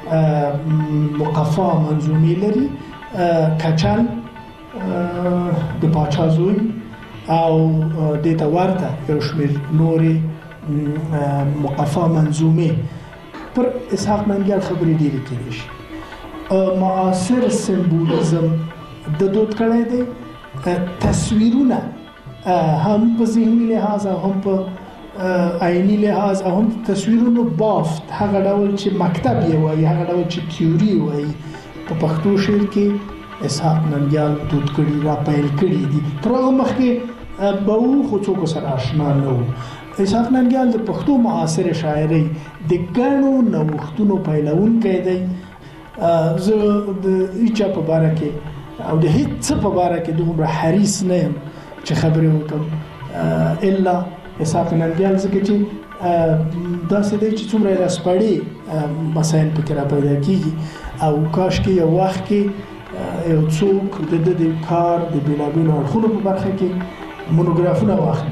مقفا منظومې لري، کچل، د پاچا زوی او دې ته ورته یو شمېر نورې مقفا منظومې. پر اسحاق ننګیال خبرې ډېرې کېدای شي. معاصر سمبولیزم د دود کړی دی، تصویرونه هم په ذهني لحاظ هم په عیني لحاظ هم تصویرونو بافت هغه ډول چې مکتب یې وایي، هغه ډول چې تیوري وایي په پښتو شعر کې اسحاق ننګیال دود کړي را پیل کړي دي. تر هغه مخکې به و خو څوک سره آشنا نه و. اسحاق ننګیال د پښتو معاصر شاعرۍ د ګڼو نوښتونو پیلوونکی دی. زه د هیچا په باره کې او د هیڅ څه په باره کې دومره حریص نه یم چې خبرې وکړم الا اسحاق ننګیال، ځکه چې داسې دی چې څومره یې راسپړې مسایل پکې را پیدا کېږي او کاشکې یو وخت کې یو څوک د ده د کار د بېلابېلو اړخونو په برخه کې مونوګرافونه واخلي.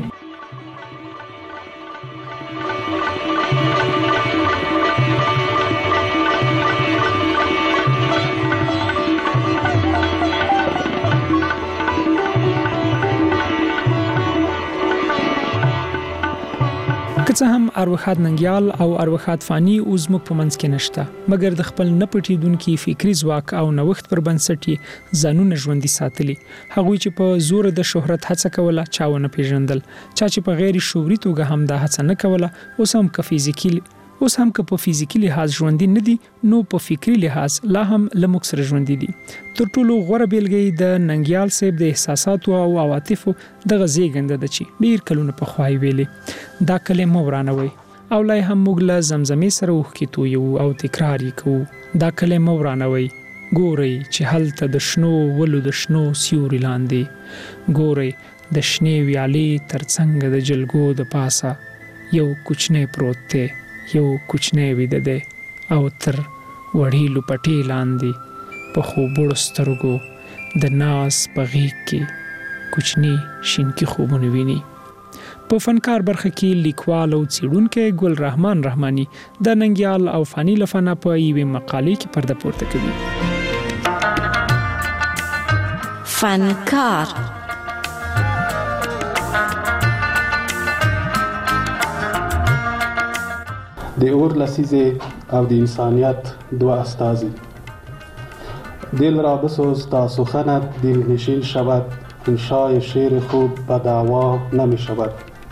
که څه هم اروخاد ننګیال او اروخاد فانی اوس موږ په منځ کې نشته، مګر د خپل نه پټېدونکي فکری ځواک او نوښت پر بنسټ ځانونه ژوندي ساتلي. هغوی چې په زور د شهرت هڅه کوله چا ونه پیژندل، چا چې په غیر شعوري توګه هم دا هڅه نه کوله اوس هم که فزیکي اوس هم که په فزیکي لحاظ ژوندي نه دي نو په فکری لحاظ لا هم لموږ سره ژوندي دي. تر ټولو غوره بیلګه د ننګیال صاحب د احساساتو او عواطفو دغه زیږنده ده چې ډیر کلونه پخوا یې ویلې دا کلمه ورانوي او لای هم موږ له زمزمې سره وښکې تویو او تکرار یې کوو. دا کلمه ورانوي ګورئ چې هلته د شنو ولو د شنو سیوري لاندې، ګورئ د شنې ویالې ترڅنګ د جلګو د پاسه یو کوچنی پروت دی، یو کوچنی ویده دی او تر وړې لوپټې لاندې په خوبوړو سترګو د ناز په غېږ کې کوچني شینکي خوبونه ویني. په فنکار برخه کې لیکوال او څېړونکی ګل رحمان رحماني د ننګیال او فانی لفنا په یوې مقالې کې پرده پورته کوي. فنکار د اور لسیزه او د انسانیت دو استازی. دل را بسوز تا سخنت دل نشین شود، انشای شعر خوب به دعوا نمی شود.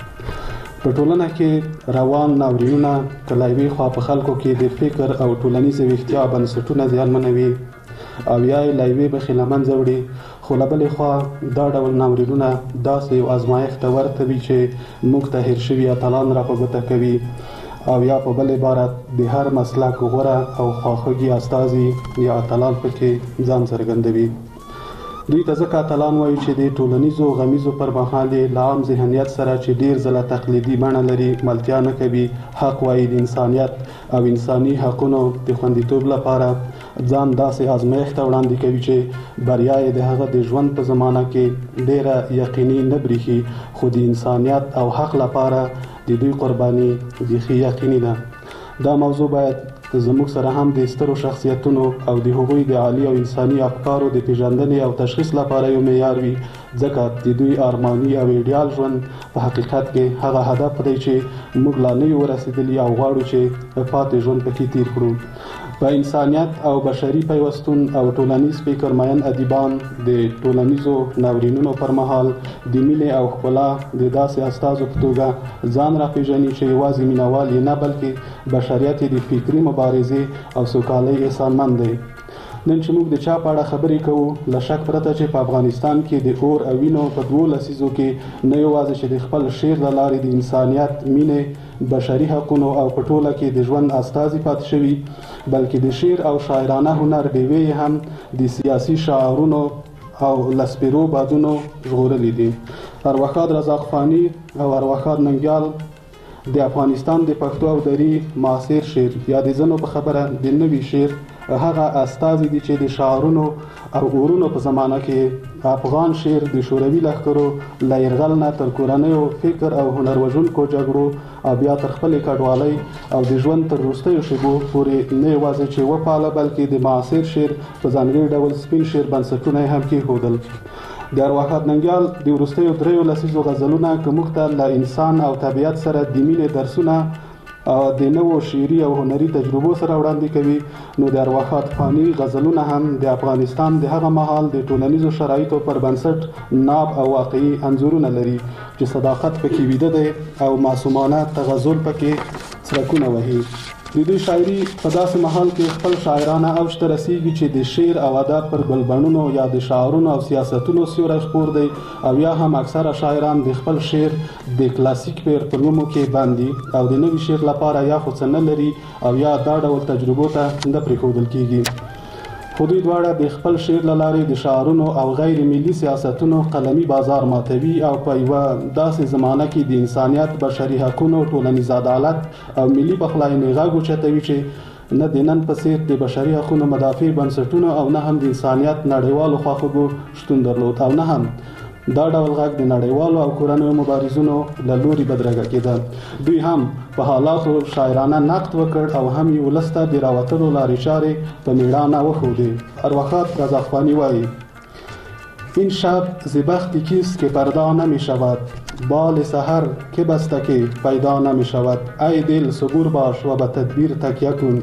په ټولنه کې روان ناورینونه کلایوي خوا په خلکو کې د فکر او ټولنیز ویښتیا بنسټونه زیانمنوي او یا یې لایوي بخې له منځه وړي، خو له بلې خوا دا ډول ناورینونه داسې یو ازمایښت ته ورته وي چې موږ ته هېر شوي اتلان را په ګوته کوي او یا په بل عبارت د هر مسلک غوره او خواخوږي استازي یا اتلان پکې ځان څرګندوي. دوی ته ځکه اتلان وایي چې د ټولنیزو غمیزو پر مهال له عام ذهنیت سره چې ډیر ځله تقلیدي بڼه لري ملتیا نه کوي، حق وایي د انسانیت او انساني حقونو د خوندیتوب لپاره ځان داسې ازمایښت ته وړاندې کوي چې بریا یې د هغه د ژوند په زمانه کې ډیره یقیني نه بریښي، خو د انسانیت او حق لپاره د دوی قرباني بیخي یقیني ده. دا موضوع باید زموږ سره هم د سترو شخصیتونو او د هغوی د عالی او انساني افکارو د پیژندنې او تشخیص لپاره یو معیار وي، ځکه د دوی ارماني او ایډیال ژوند په حقیقت کې هغه هدف دی چې موږ لا نه یو رسیدلي او غواړو چې پاتې ژوند پکې تیر کړو. په انسانیت او بشري پیوستون او ټولنیز فکر مین ادیبان د ټولنیزو ناورینونو پر مهال د مینې او ښکلا د داسې استازو په توګه ځان راپېژني چې یوازې مینوال یې نه بلکې بشریت یې د فکري مبارزې او سوکالۍ احسانمند دی. نن چې موږ د چا په اړه خبرې کوو، له شک پرته چې په افغانستان کې د اور او وینو په دوو لسیزو کې نه یوازې چې د خپل شعر له لارې د انسانیت، مینې، بشري حقونو او په ټوله کې د ژوند استازي پاتې شوي، بلکې د شعر او شاعرانه هنر ډیوې هم د سیاسي شعارونو او لسپیرو بادونو ژغورلي دي. ارواښاد رزاق فانی او ارواښاد ننګیال د افغانستان د پښتو او دري معاصر شعر یا د ځینو په خبره د نوي شعر هغه استازي دي چې د شعارونو او اورونو په زمانه کې افغان شعر د شوروي لښکرو له یرغل نه تر کورنیو فکر او هنر وژونکو جګړو او بیا تر خپلې کډوالۍ او د ژوند تر وروستیو شېبو پورې نه یوازې چې وپاله بلکې د معاصر شعر په ځانګړي ډول سپین شعر بنسټونه یې هم کېښودل. د ارواښاد ننګیال د وروستیو دریو لسیزو غزلونه که موږ ته له انسان او طبیعت سره د مینې درسونه د نوو شعري او هنري تجربو سره وړاندې کوي، نو د ارواښاد فانی غزلونه هم د افغانستان د هغه مهال د ټولنیزو شرایطو پر بنسټ ناب او واقعي انځورونه لري چې صداقت پکې ویده دی او معصومانه تغزل پکې څرکونه وهي. د دوی شاعري په داسې مهال کې خپل شاعرانه اوج ته رسیږي چې د شعر او ادب پر ګلبڼونو یا د شعارونو او سیاستونو سیوری خپور دی، او یا هم اکثره شاعران د خپل شعر د کلاسیک پیر په نومو کې باندې او د نوي شعر لپاره یا خو څه نه لري او یا دا ډول تجربو ته نه پرېښودل کیږي. خو دوی دواړه د خپل شعر له لارې د شعارونو او غیر ملي سیاستونو قلمي بازار ماتوي او په یوه داسې زمانه کې د انسانیت، بشري حقونو، ټولنیز عدالت او ملي پخلاینې غږ اوچتوي چې نه د نن په څېر د بشري حقونو مدافع بنسټونو او نه هم د انسانیت نړیوالو خواخوږو شتون درلود او نه هم دا ډول غږ د نړیوالو او کورنیو مبارزونو له لوري بدرګه کېده. دوی هم په حالاتو شاعرانه نقد وکړ او هم یې ولس ته د راوتلو لارې چارې په میړانه وښودې. ارواښاد رزاق فانی وایي: این شب ز بختی کیست که پردا نمی شود، بال سحر که بسته که پیدا نمی شود، ای دل صبور باش و به تدبیر تکیه کن،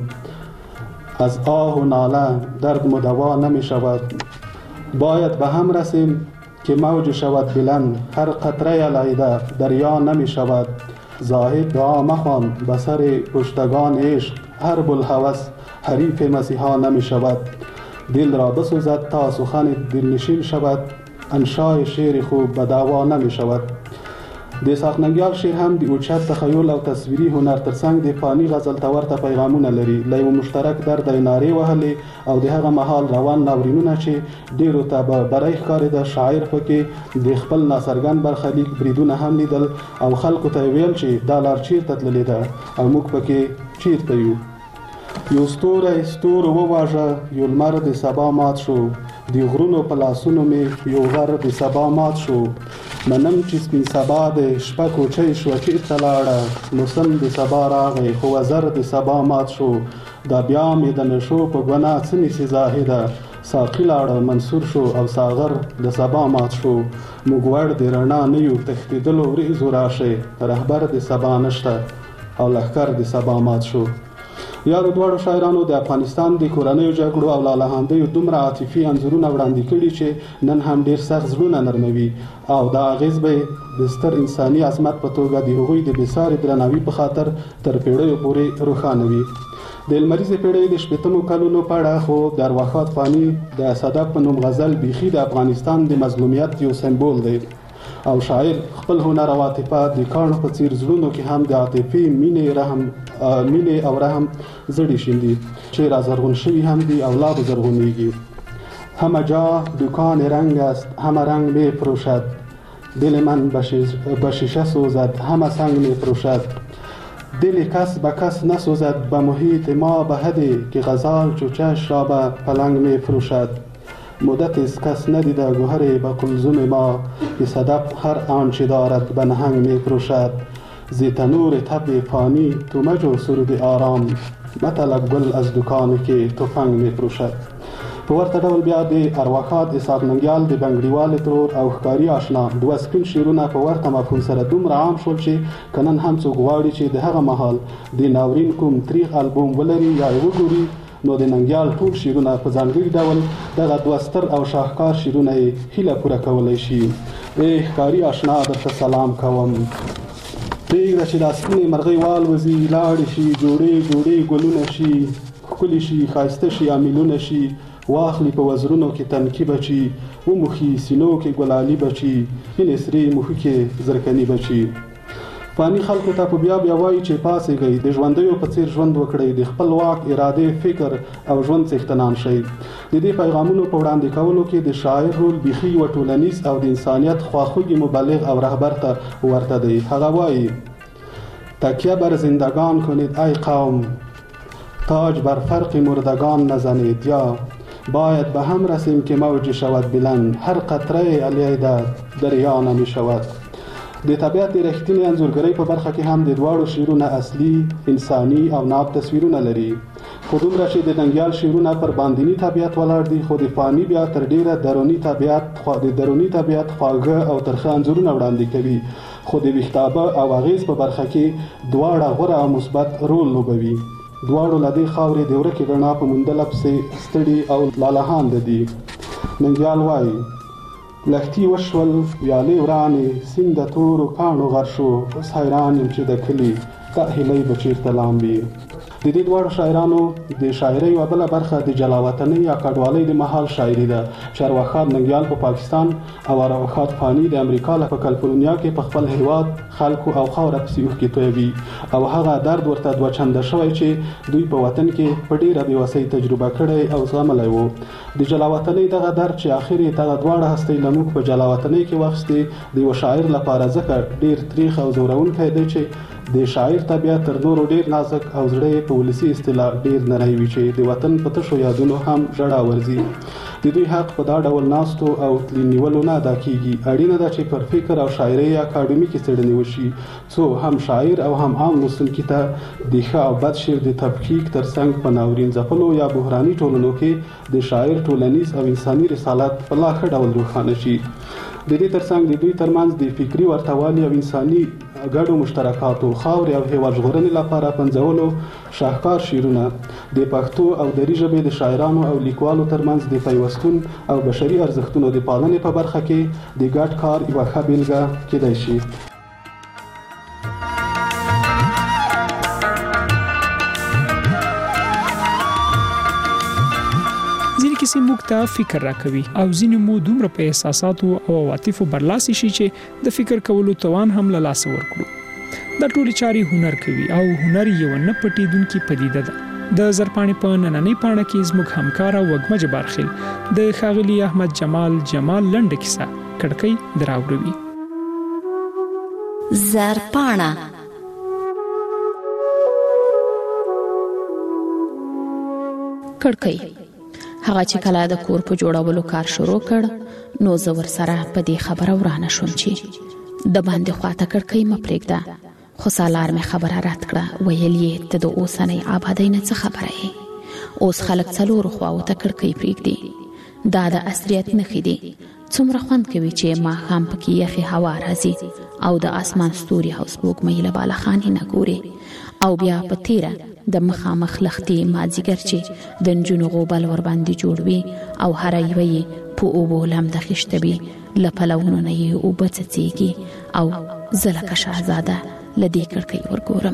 از آه و ناله درد مدوا نمی شود، باید به هم رسیم که موج شود بلند، هر قطره علیده دریا نمی شود، زاهد دعا مخوان به سر پشتگان عشق، هر بلهوس حریف مسیحا نمی شود، دل را بسوزد تا سخن دلنشین شود، انشای شعر خوب به دعوا نمی شود. د اسحاق ننګیال شعر هم د اوچت تخیل او تصویري هنر ترڅنګ د فانی غزل ته ورته پیغامونه لري، له یو مشترک درد یې نارې وهلې او د هغه مهال روان ناورینونه چې ډېرو ته به بری ښکارېده. شاعر پکې د خپل ناڅرګند برخلیک بریدونه هم لیدل او خلکو ته ویل چې دا لار چیرته تللې ده او موږ پکې چیرته یو. یو ستوری ستورو وواژه، یو لمر د سبا مات شو، د غرونو په لاسونو مې یو غر د سبا مات شو، منم چې سپین سبا د شپه کوچۍ شوه چېرته لاړه، موسم د سبا راغی خو وزر د سبا مات شو، دا بیا مې د نشو په ګناه څه نیسي زاهده، ساقي لاړه منصور شو او ساغر د سبا مات شو، موږ وړ د رڼا نه یو تښتېدلو ورېځو راشئ، رهبر د سبا نشته، او لښکر د سبا مات شو. یادو دواړو شاعرانو د افغانستان د کورنیو جګړو او لالهاندیو دومره عاطفي انځورونه وړاندې کړي چې نن هم ډیر سخت زړونه نرموي او دا اغیز به د ستر انساني عظمت په توګه د هغوی د بېساري درناوي په خاطر تر پیړیو پورې روښانه وي. د لمریزې پیړۍ د شپېتمو کلونو په اړه خو د ارواښاد فاني د صدف په نوم غزل بیخي د افغانستان د مظلومیت یو سمبول دی او شاعر خپل هنر او عاطفه د کاڼو په څیر زړونو کې هم د عاطفي مینې رحم مینې او رحم زړی شیندي چې را زرغون شوي هم دي او لا به زرغونیږي. همه جا دکان رنگ است، همه رنگ می فروشد، دل من به شیشه سوزد، همه سنگ می فروشد. دل کس به کس نسوزد، به محیط ما به حدی که غزال چوچش را به پلنگ می فروشد. مدت است کس ندیده گوهر به قلزم ما که صدف هر آنچه دارد به نهنگ می فروشد. زی تنور تب فانی تو مجو سرود آرام، مطلب گل از دکانی که تفنگ می فروشد. په ورته ډول بیا د ارواښاد اسحاق ننګیال د بنګړیوال ترور او ښکاري آشنا دوه سپین شعرونه په ورته مفهوم سره دومره عام شول چې که نن هم څوک غواړي چې د هغه مهال د ناورین کوم تریخ البوم ولري یا یې وګوري نو د ننګیال ټول شعرونه په ځانګړي ډول دغه دوه ستر او شاهکار شعرونه یې هیله پوره کولی شي. ای ښکاري آشنا درته سلام کوم، پرېږده چې دا سپینې مرغۍ والوځي، لاړې شي جوړې جوړې ګلونه شي، ښکلي شي ښایسته شي امیلونه شي، واخلی په وزرونو کې تنکي بچي، وموښي سینو کې ګلالي بچي، هینې سرې موښي کې زرکني بچي. فاني خلکو ته په بیا بیا وایي چې پاڅېږئ، د ژوندیو په څیر ژوند وکړئ، د خپل واک ارادې فکر او ژوند څښتنان شئ. د دې پیغامونو په وړاندې کولو کې د شاعر رول بیخي یوه ټولنیز او د انسانیت خواخوږي مبلغ او رهبر ته ورته دی. هغه وایي تکیه بر زندگان کنید ای قوم، تاج بر فرق مردگان نزنید، یا باید به هم رسیم که موج شود بلند، هر قطره علیه در دریا نمی شود. د طبیعت د رښتینې انځورګرۍ په برخه کې هم د دواړو شعرونه اصلي انساني او ناب تصویرونه لري، خو دومره چې د ننګیال شعرونه پر باندینی طبیعت ولاړ دي، خو د فاني بیا تر ډیره درونی طبیعت د درونی طبیعت خواږه او ترخه انځورونه وړاندې کوي، خو د ویښتابه او اغیز په برخه کې دواړه غوره او مثبت رول لوبوي. دواړو له دې خاورې د ورکې رڼا په موندله پسې ستړي او لالهانده دي. ننګیال وایي لښتي وشول ویالې ورانې، سیند د تورو کاڼو غر شو، اوس حیران یم چې د کلي دا هیلۍ به چېرته لامبي. د دې دواړو شاعرانو د شاعرۍ یوه بله برخه د جلاوطنۍ یا کډوالۍ د مهال شاعري ده چې ارواښاد ننګیال په پاکستان او ارواښاد فاني د امریکا له په کالیفورنیا کې په خپل هیواد خلکو او خاوره پسې اوښکې تویوي او هغه درد ورته دوه چنده شوی چې دوی په وطن کې په ډېره بېوسۍ تجربه کړی او زغملی و. د جلاوطنۍ دغه درد چې اخر یې دغه دواړه هستۍ له موږ په جلاوطنۍ کې واخیستې د یوه شاعر لپاره ځکه ډېر تریخ او زورونکی دی چې د شاعر طبیعت تر نورو ډیر نازک او زړه په ولسي اصطلاح ډیر نری وي چې د وطن په تشو یادونو هم ژړا ورځي. د دوی حق په دا ډول ناستو او تلین نیولو نه ادا کیږي. اړینه ده چې پر فکر او شاعرۍ اکاډمیکي څېړنې وشي څو هم شاعر او هم عام لوستونکي ته د ښه او بد شعر د تفکیک ترڅنګ په ناورین ځپلو یا بحراني ټولنو کې د شاعر ټولنیز او انساني رسالت په لا ښه ډول روښانه شي. د دې ترڅنګ د دوی ترمنځ د فکري ورتهوالي او انساني ګډو مشترکاتو خاورې او هیواد ژغورنې لپاره پنځولو شاهکار شعرونه د پښتو او دري ژبې د شاعرانو او لیکوالو ترمنځ د پیوستون او بشري ارزښتونو د پالنې په برخه کې د ګډ کار یوه ښه بیلګه کیدای شي. کیسې موږ ته فکر راکوي او ځینې مو دومره په احساساتو او عواطفو برلاسي شي چې د فکر کولو توان هم له لاسه ورکړو. دا ټولې چارې هنر کوي او هنر یو نه پټېدونکې پدیده ده. د زرپاڼې په نننۍ پاڼه کې زموږ همکار او وږمه جبارخیل د ښاغلي احمد جمال جمال لنډه کیسه کړکۍ دراوړوي. زرپاڼه کړکۍ هغه چې کله د کور په جوړولو کار شروع کړ نو زه ورسره په دې خبره ورانه شوم چې د باندې خواته کړکۍ مه پرېږده، خو سالار مې خبره رد کړه. ویل یې ته د اوسنۍ آبادۍ نه څه خبره یې؟ اوس خلک څلورو خواو ته کړکۍ پرېږدي، دا د عصریت نښې دي. څومره خوند کوي چې ما خام پکې یخي هوا راځي او د اسمان ستوري او سپوږمۍ له بالخانې نه ګوري او بیا په تیره د مخامخ لختي مازیګر چې د نجونو غوبل ور باندې جوړوي او هر یو یې په اوبو لمده خشتوي لپلونو نه یې اوبه څڅېږي او زلکه شهزاده لدې کړکۍ ورګورم.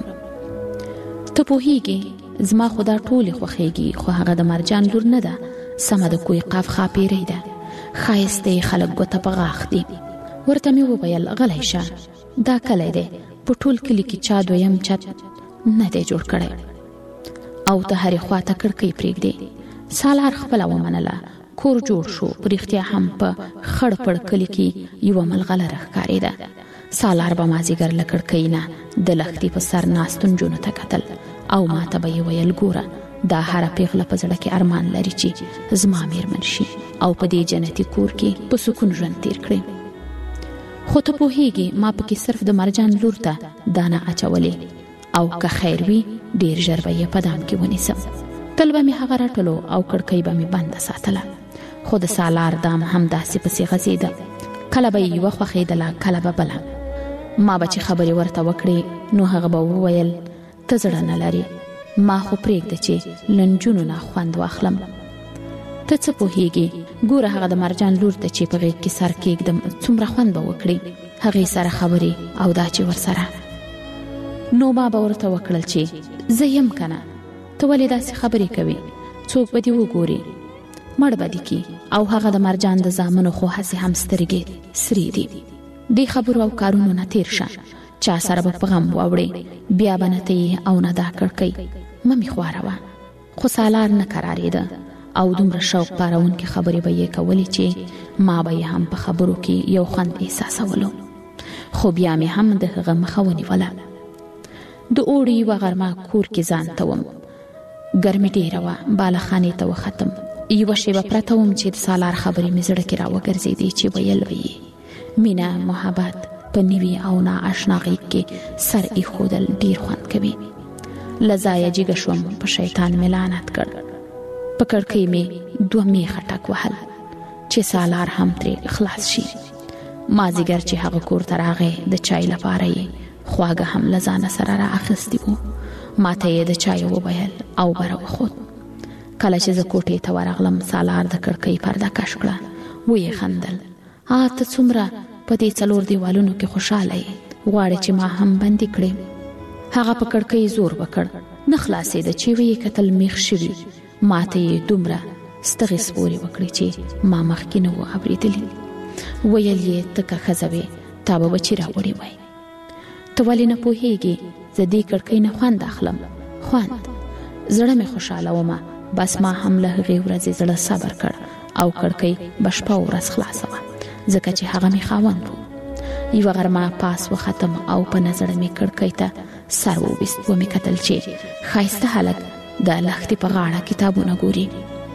ته پوهیږي زما خدا ټولې خوښیږي خو هغه د مرجان لور نه ده، سمه د کوی قاف خاپیری ده، ښایسته خلک ګوته په غاښ دي. ورته مې وویل غلی شه، دا کلی دی، په ټول کلي کې چا دویم چت نه دی جوړ کړی او ته هرې خواته کړکۍ پرېږدې. سالار خپله ومنله، کور جوړ شو. په رښتیا هم په خړ پړ کلي کې یوه ملغلره ښکارېده. سالار به مازدیګر له کړکۍ نه د لښتې په سر ناستو نجونو ته کتل او ما ته به یې ویل ګوره دا هره پیغله په زړه کې ارمان لري چې زما میرمن شي او په دې جنتي کور کې په سکون ژوند تیر کړي. خو ته پوهیږي ما پکې صرف د مرجان لور ته دانه اچولې او که خیر وي ډیر ژر به یې په دام کې ونیسم. تل به مې هغه راټولو او کړکۍ به مې بنده ساتله. خو د سالار دام هم داسې پسې غځېده، کله به یې یوه خوښېدله کله به بله. ما به چې خبرې ورته وکړې نو هغه به وویل ته زړه نه لرې، ما خو پرېږده چې له نجونو نه خوند واخلم. ته څه پوهیږي ګوره هغه د مرجان لور ته چې په غېږ کې سر کېږدم څومره خوند به وکړي، هغې سره خبرې او دا چې ورسره. نو ما به ورته وکړل چې زه یم که نه، ته ولې داسې خبرې کوې، څوک به دې وګوري، مړ به دې کي. او هغه د مرجان د زامنو خو هسې هم سترګې سرې دي. دې خبرو او کارونو نه تیر شه، چا سره به په غم واوړې، بیا به نه ته یې او نه دا کړکۍ مه مې خواروه. خو سالار نه کرارېده او دومره شوق پارونکې خبرې به یې کولې چې ما به یې هم په خبرو کې یو خوند احساسولو. خو بیا مې هم د هغه مخه ونیوله. د اوړي یوه غرمه کور کې ځان ته وم، ګرمي ډېره وه، بالخانې ته وختم. یوه شېبه پرته وم چې د سالار خبرې مې زړه کې راوګرځېدې چې ویل به یې مینه محبت په نوي او نا آشنا غېږ کې سر ایښودل ډېر خوند کوي. له ځایه جګه شوم، په شیطان مې لعنت کړ. په کړکۍ مې دوه میخه ټک وهل چې سالار هم ترې خلاص شي. مازدیګر چې هغه کور ته راغی د چای لپاره یې خواږه هم له ځانه سره را اخیستي وو. ما ته یې د چای وویل او بره وخوت. کله چې زه کوټې ته ورغلم سالار د کړکۍ پرده کش کړه، ویې خندل. آ ته څومره په دې څلور دیوالونو کې خوشحاله یې، غواړې چې ما هم بندي کړې. هغه په کړکۍ زور وکړ، نه خلاصېده چې ویې کتل میخ شوي. ما ته یې دومره ستغې سپورې وکړې چې ما مخکې نه وو اورېدلي. ویل یې ته که ښځه وې تا به بچي راوړی وای. ته ولې نه پوهېږې زه دې کړکۍ نه خوند اخلم؟ خوند زړه مې خوشحاله ومه. بس ما هم له هغې ورځې زړه صبر کړ او کړکۍ به شپه ورځ خلاصه وه، ځکه چې هغه مې خاوند و. یوه غرمه پاس وختم او په نظر مې کړکۍ ته سر وویست. ومې کتل چې ښایسته هلک د لښتې په غاړه کتابونه ګوري.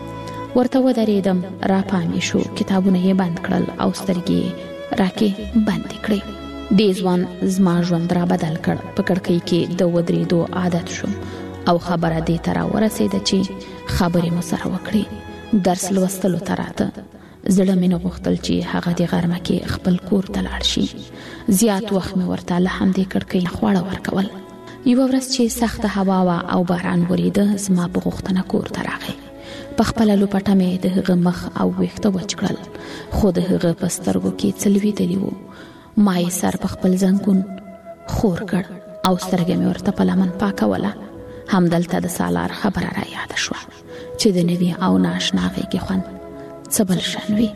ورته ودرېدم، را پامې شو، کتابونه یې بند کړل او سترګې یې راکې بندې کړې. دې ځوان زما ژوند را بدل کړ. په کړکۍ کې د ودرېدو عادت شوم او خبره دې ته را ورسېده چې خبرې مو سره وکړې. درس لوستلو ته راته. زړه مې نه غوښتل چې هغه د غرمه کې خپل کور ته لاړ شي. زیات وخت مې ورته له همدې کړکۍ خواړه ورکول. یوه ورځ چې سخته هوا وه او باران ورېده، زما په غوښتنه کور ته راغی. په خپله لوپټه مې د هغه مخ او ویښته وچ کړل، خو د هغه په سترګو کې څه لوېدلي وو. ما یې سر په خپل زنګون خور کړ او سترګې مې ورته په لمن پاکوله. همدلته د سالار خبره را یاده شوه چې د نوي او ناشنا غېږې خوند څه بل شان وي.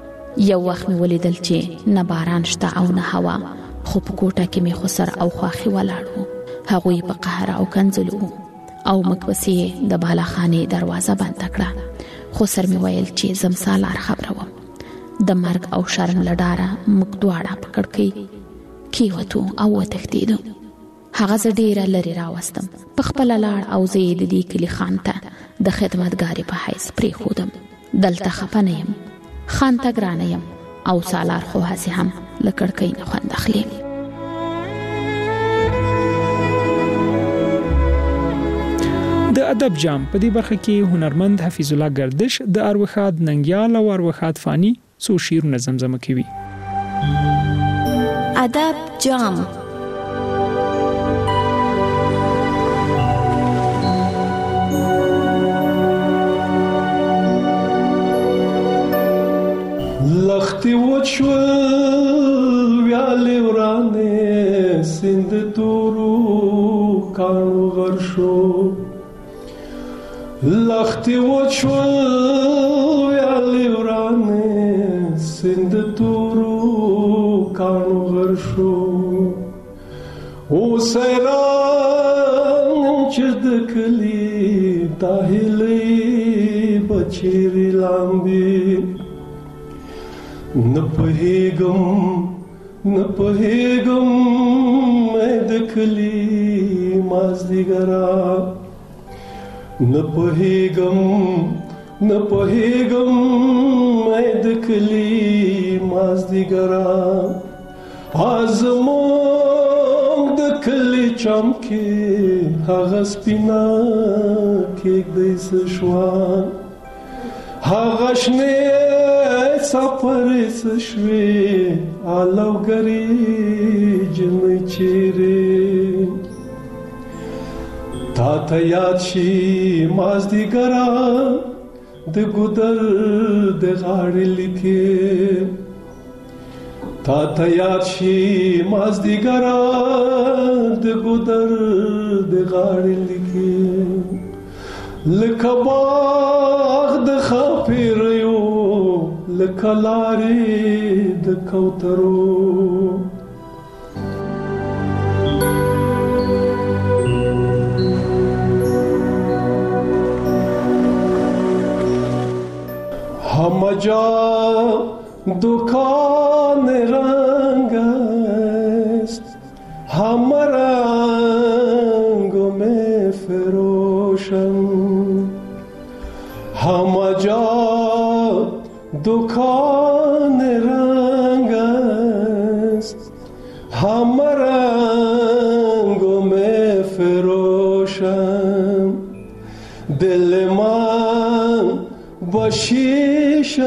یو وخت مې ولیدل چې نه باران شته او نه هوا، خو په کوټه کې مې خسر او خواښې ولاړ وو. هغوی په قهر او کنځلو وو او موږ پسې د بالخانې دروازه بنده کړه. خسر مې ویل چې زم سالار خبره وم. د مرګ او شرم له ډاره موږ دواړه په کړکۍ کېوتو او وتښتېدو. هغه زه ډېره لرې راوستم، په خپله لاړ او زه یې د دې کلي خان ته د خدمتګارې په حیث پرېښودم. دلته خفه نه یم، خان ته ګرانه یم او سالار خو هسې هم له کړکۍ نه خوند اخلي. د ادب جام په دې برخه کې هنرمند حفیظ الله گردش د اروخاد ننګیال او اروخاد فانی څو شعرونه زمزمه کوي. ادب جام. لختی وچول ویالی ورانه سند تورو کانو غرشو لختی وچول ویالی ورانه سند تورو کانو غرشو او سیران چرد کلی تاہلی بچیری لامبی نپهیگم نپهیگم میں دکلی مازدیگرا نپهیگم نپهیگم میں دکلی مازدیگرا آزمون دکلی چمکی هغه سپینا کېږ دیس شوان هغه شنه سفر سشوی آلو گری جنوی چیری تا تا یاد شی مازدی گرا د گودر د غاڑی لکی تا تا یاد شی مازدی گرا د گودر د غاڑی لکی لکباغ د خاپیریو لکلاری د کوترو هم جا دکان رنگ است هم رنگ میں فروشم هم جا دکان رنگ است هم رنگ میں فروشم دل من با شیشه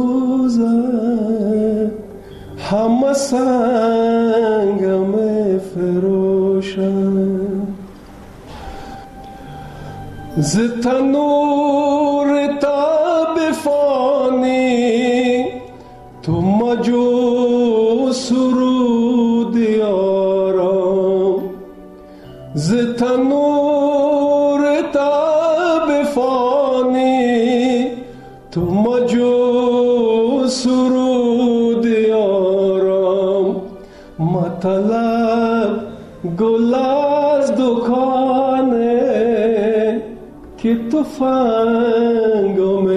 سوزد هم سنگ میں فروشم ز تنور تاب فانی تو مجو سرود آرام ز تنور تاب فانی تو مجو سرود آرام مطلب گل از دکانه که تفنگم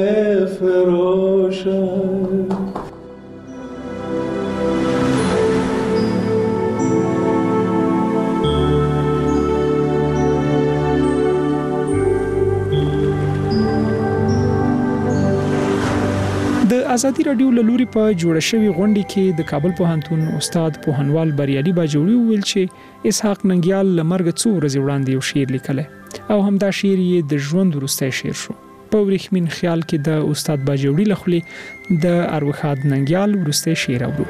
فروشم د ازادي رادیو له لوري په جوړه شوی غونډه کې د کابل پوهنتون استاد پوهنوال بریالي باجوړي ویل چې اسحاق ننګیال لمرګ څو ورځې وړاندې یو شعر لیکلی او همدا شعر یې د ژوند وروستی شعر شو. په ورېښمین خیال کې د استاد باجوړي له خولې د اروښاد ننګیال وروستی شعر اورو.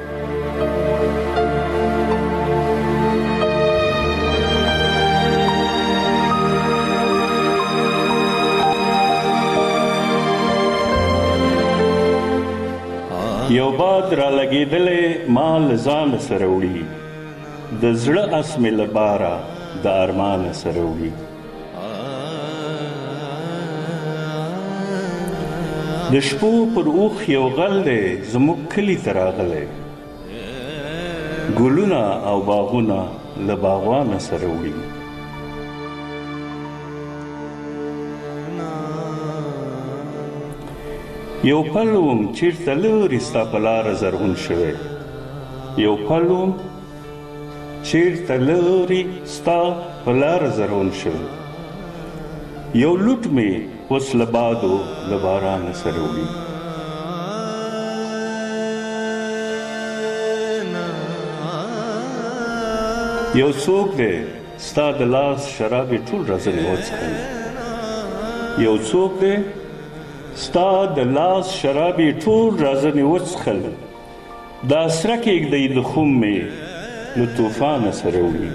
یو باد را لګېدلې ما له ځانه سره وړي د زړه اس مې له باره د ارمانه سره وړي د شپو پر اوښ یو غل دی زموږ کلي ته راغلی ګلونه او باغونه له باغوانه سره وړي یو پلوم چیرته لرې ستا په لاره زرغون شوی یو پلوم چیرته لرې ستا په لاره زرغون شوی یو لوټ مې اوس له بادو له بارانه سره وړي یو څوک دی ستا د لاس شراب یې ټول رزلې وڅښل یو څوک دی ستا د لاس شرابې ټول رازنې وڅښل، دا سره کېږدئ د خم مې له طوفانه سره وړي.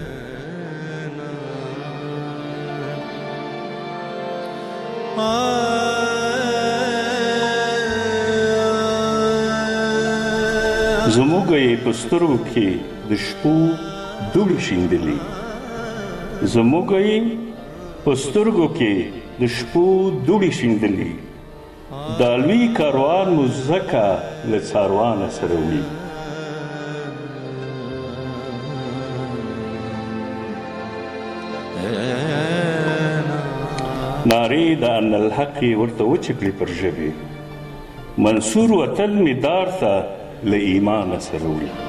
زموږ یې په سترګو کې د شپو دوړې شیندلې، زموږ یې په سترګو کې د شپو دوړې شیندلې، دا لوی کاروان مو ځکه له څاروانه سره وړي. نارې د ان الحق یې ورته وچکړې پر ژبې، منصور وطن مې دار ته له ایمانه سره وړي.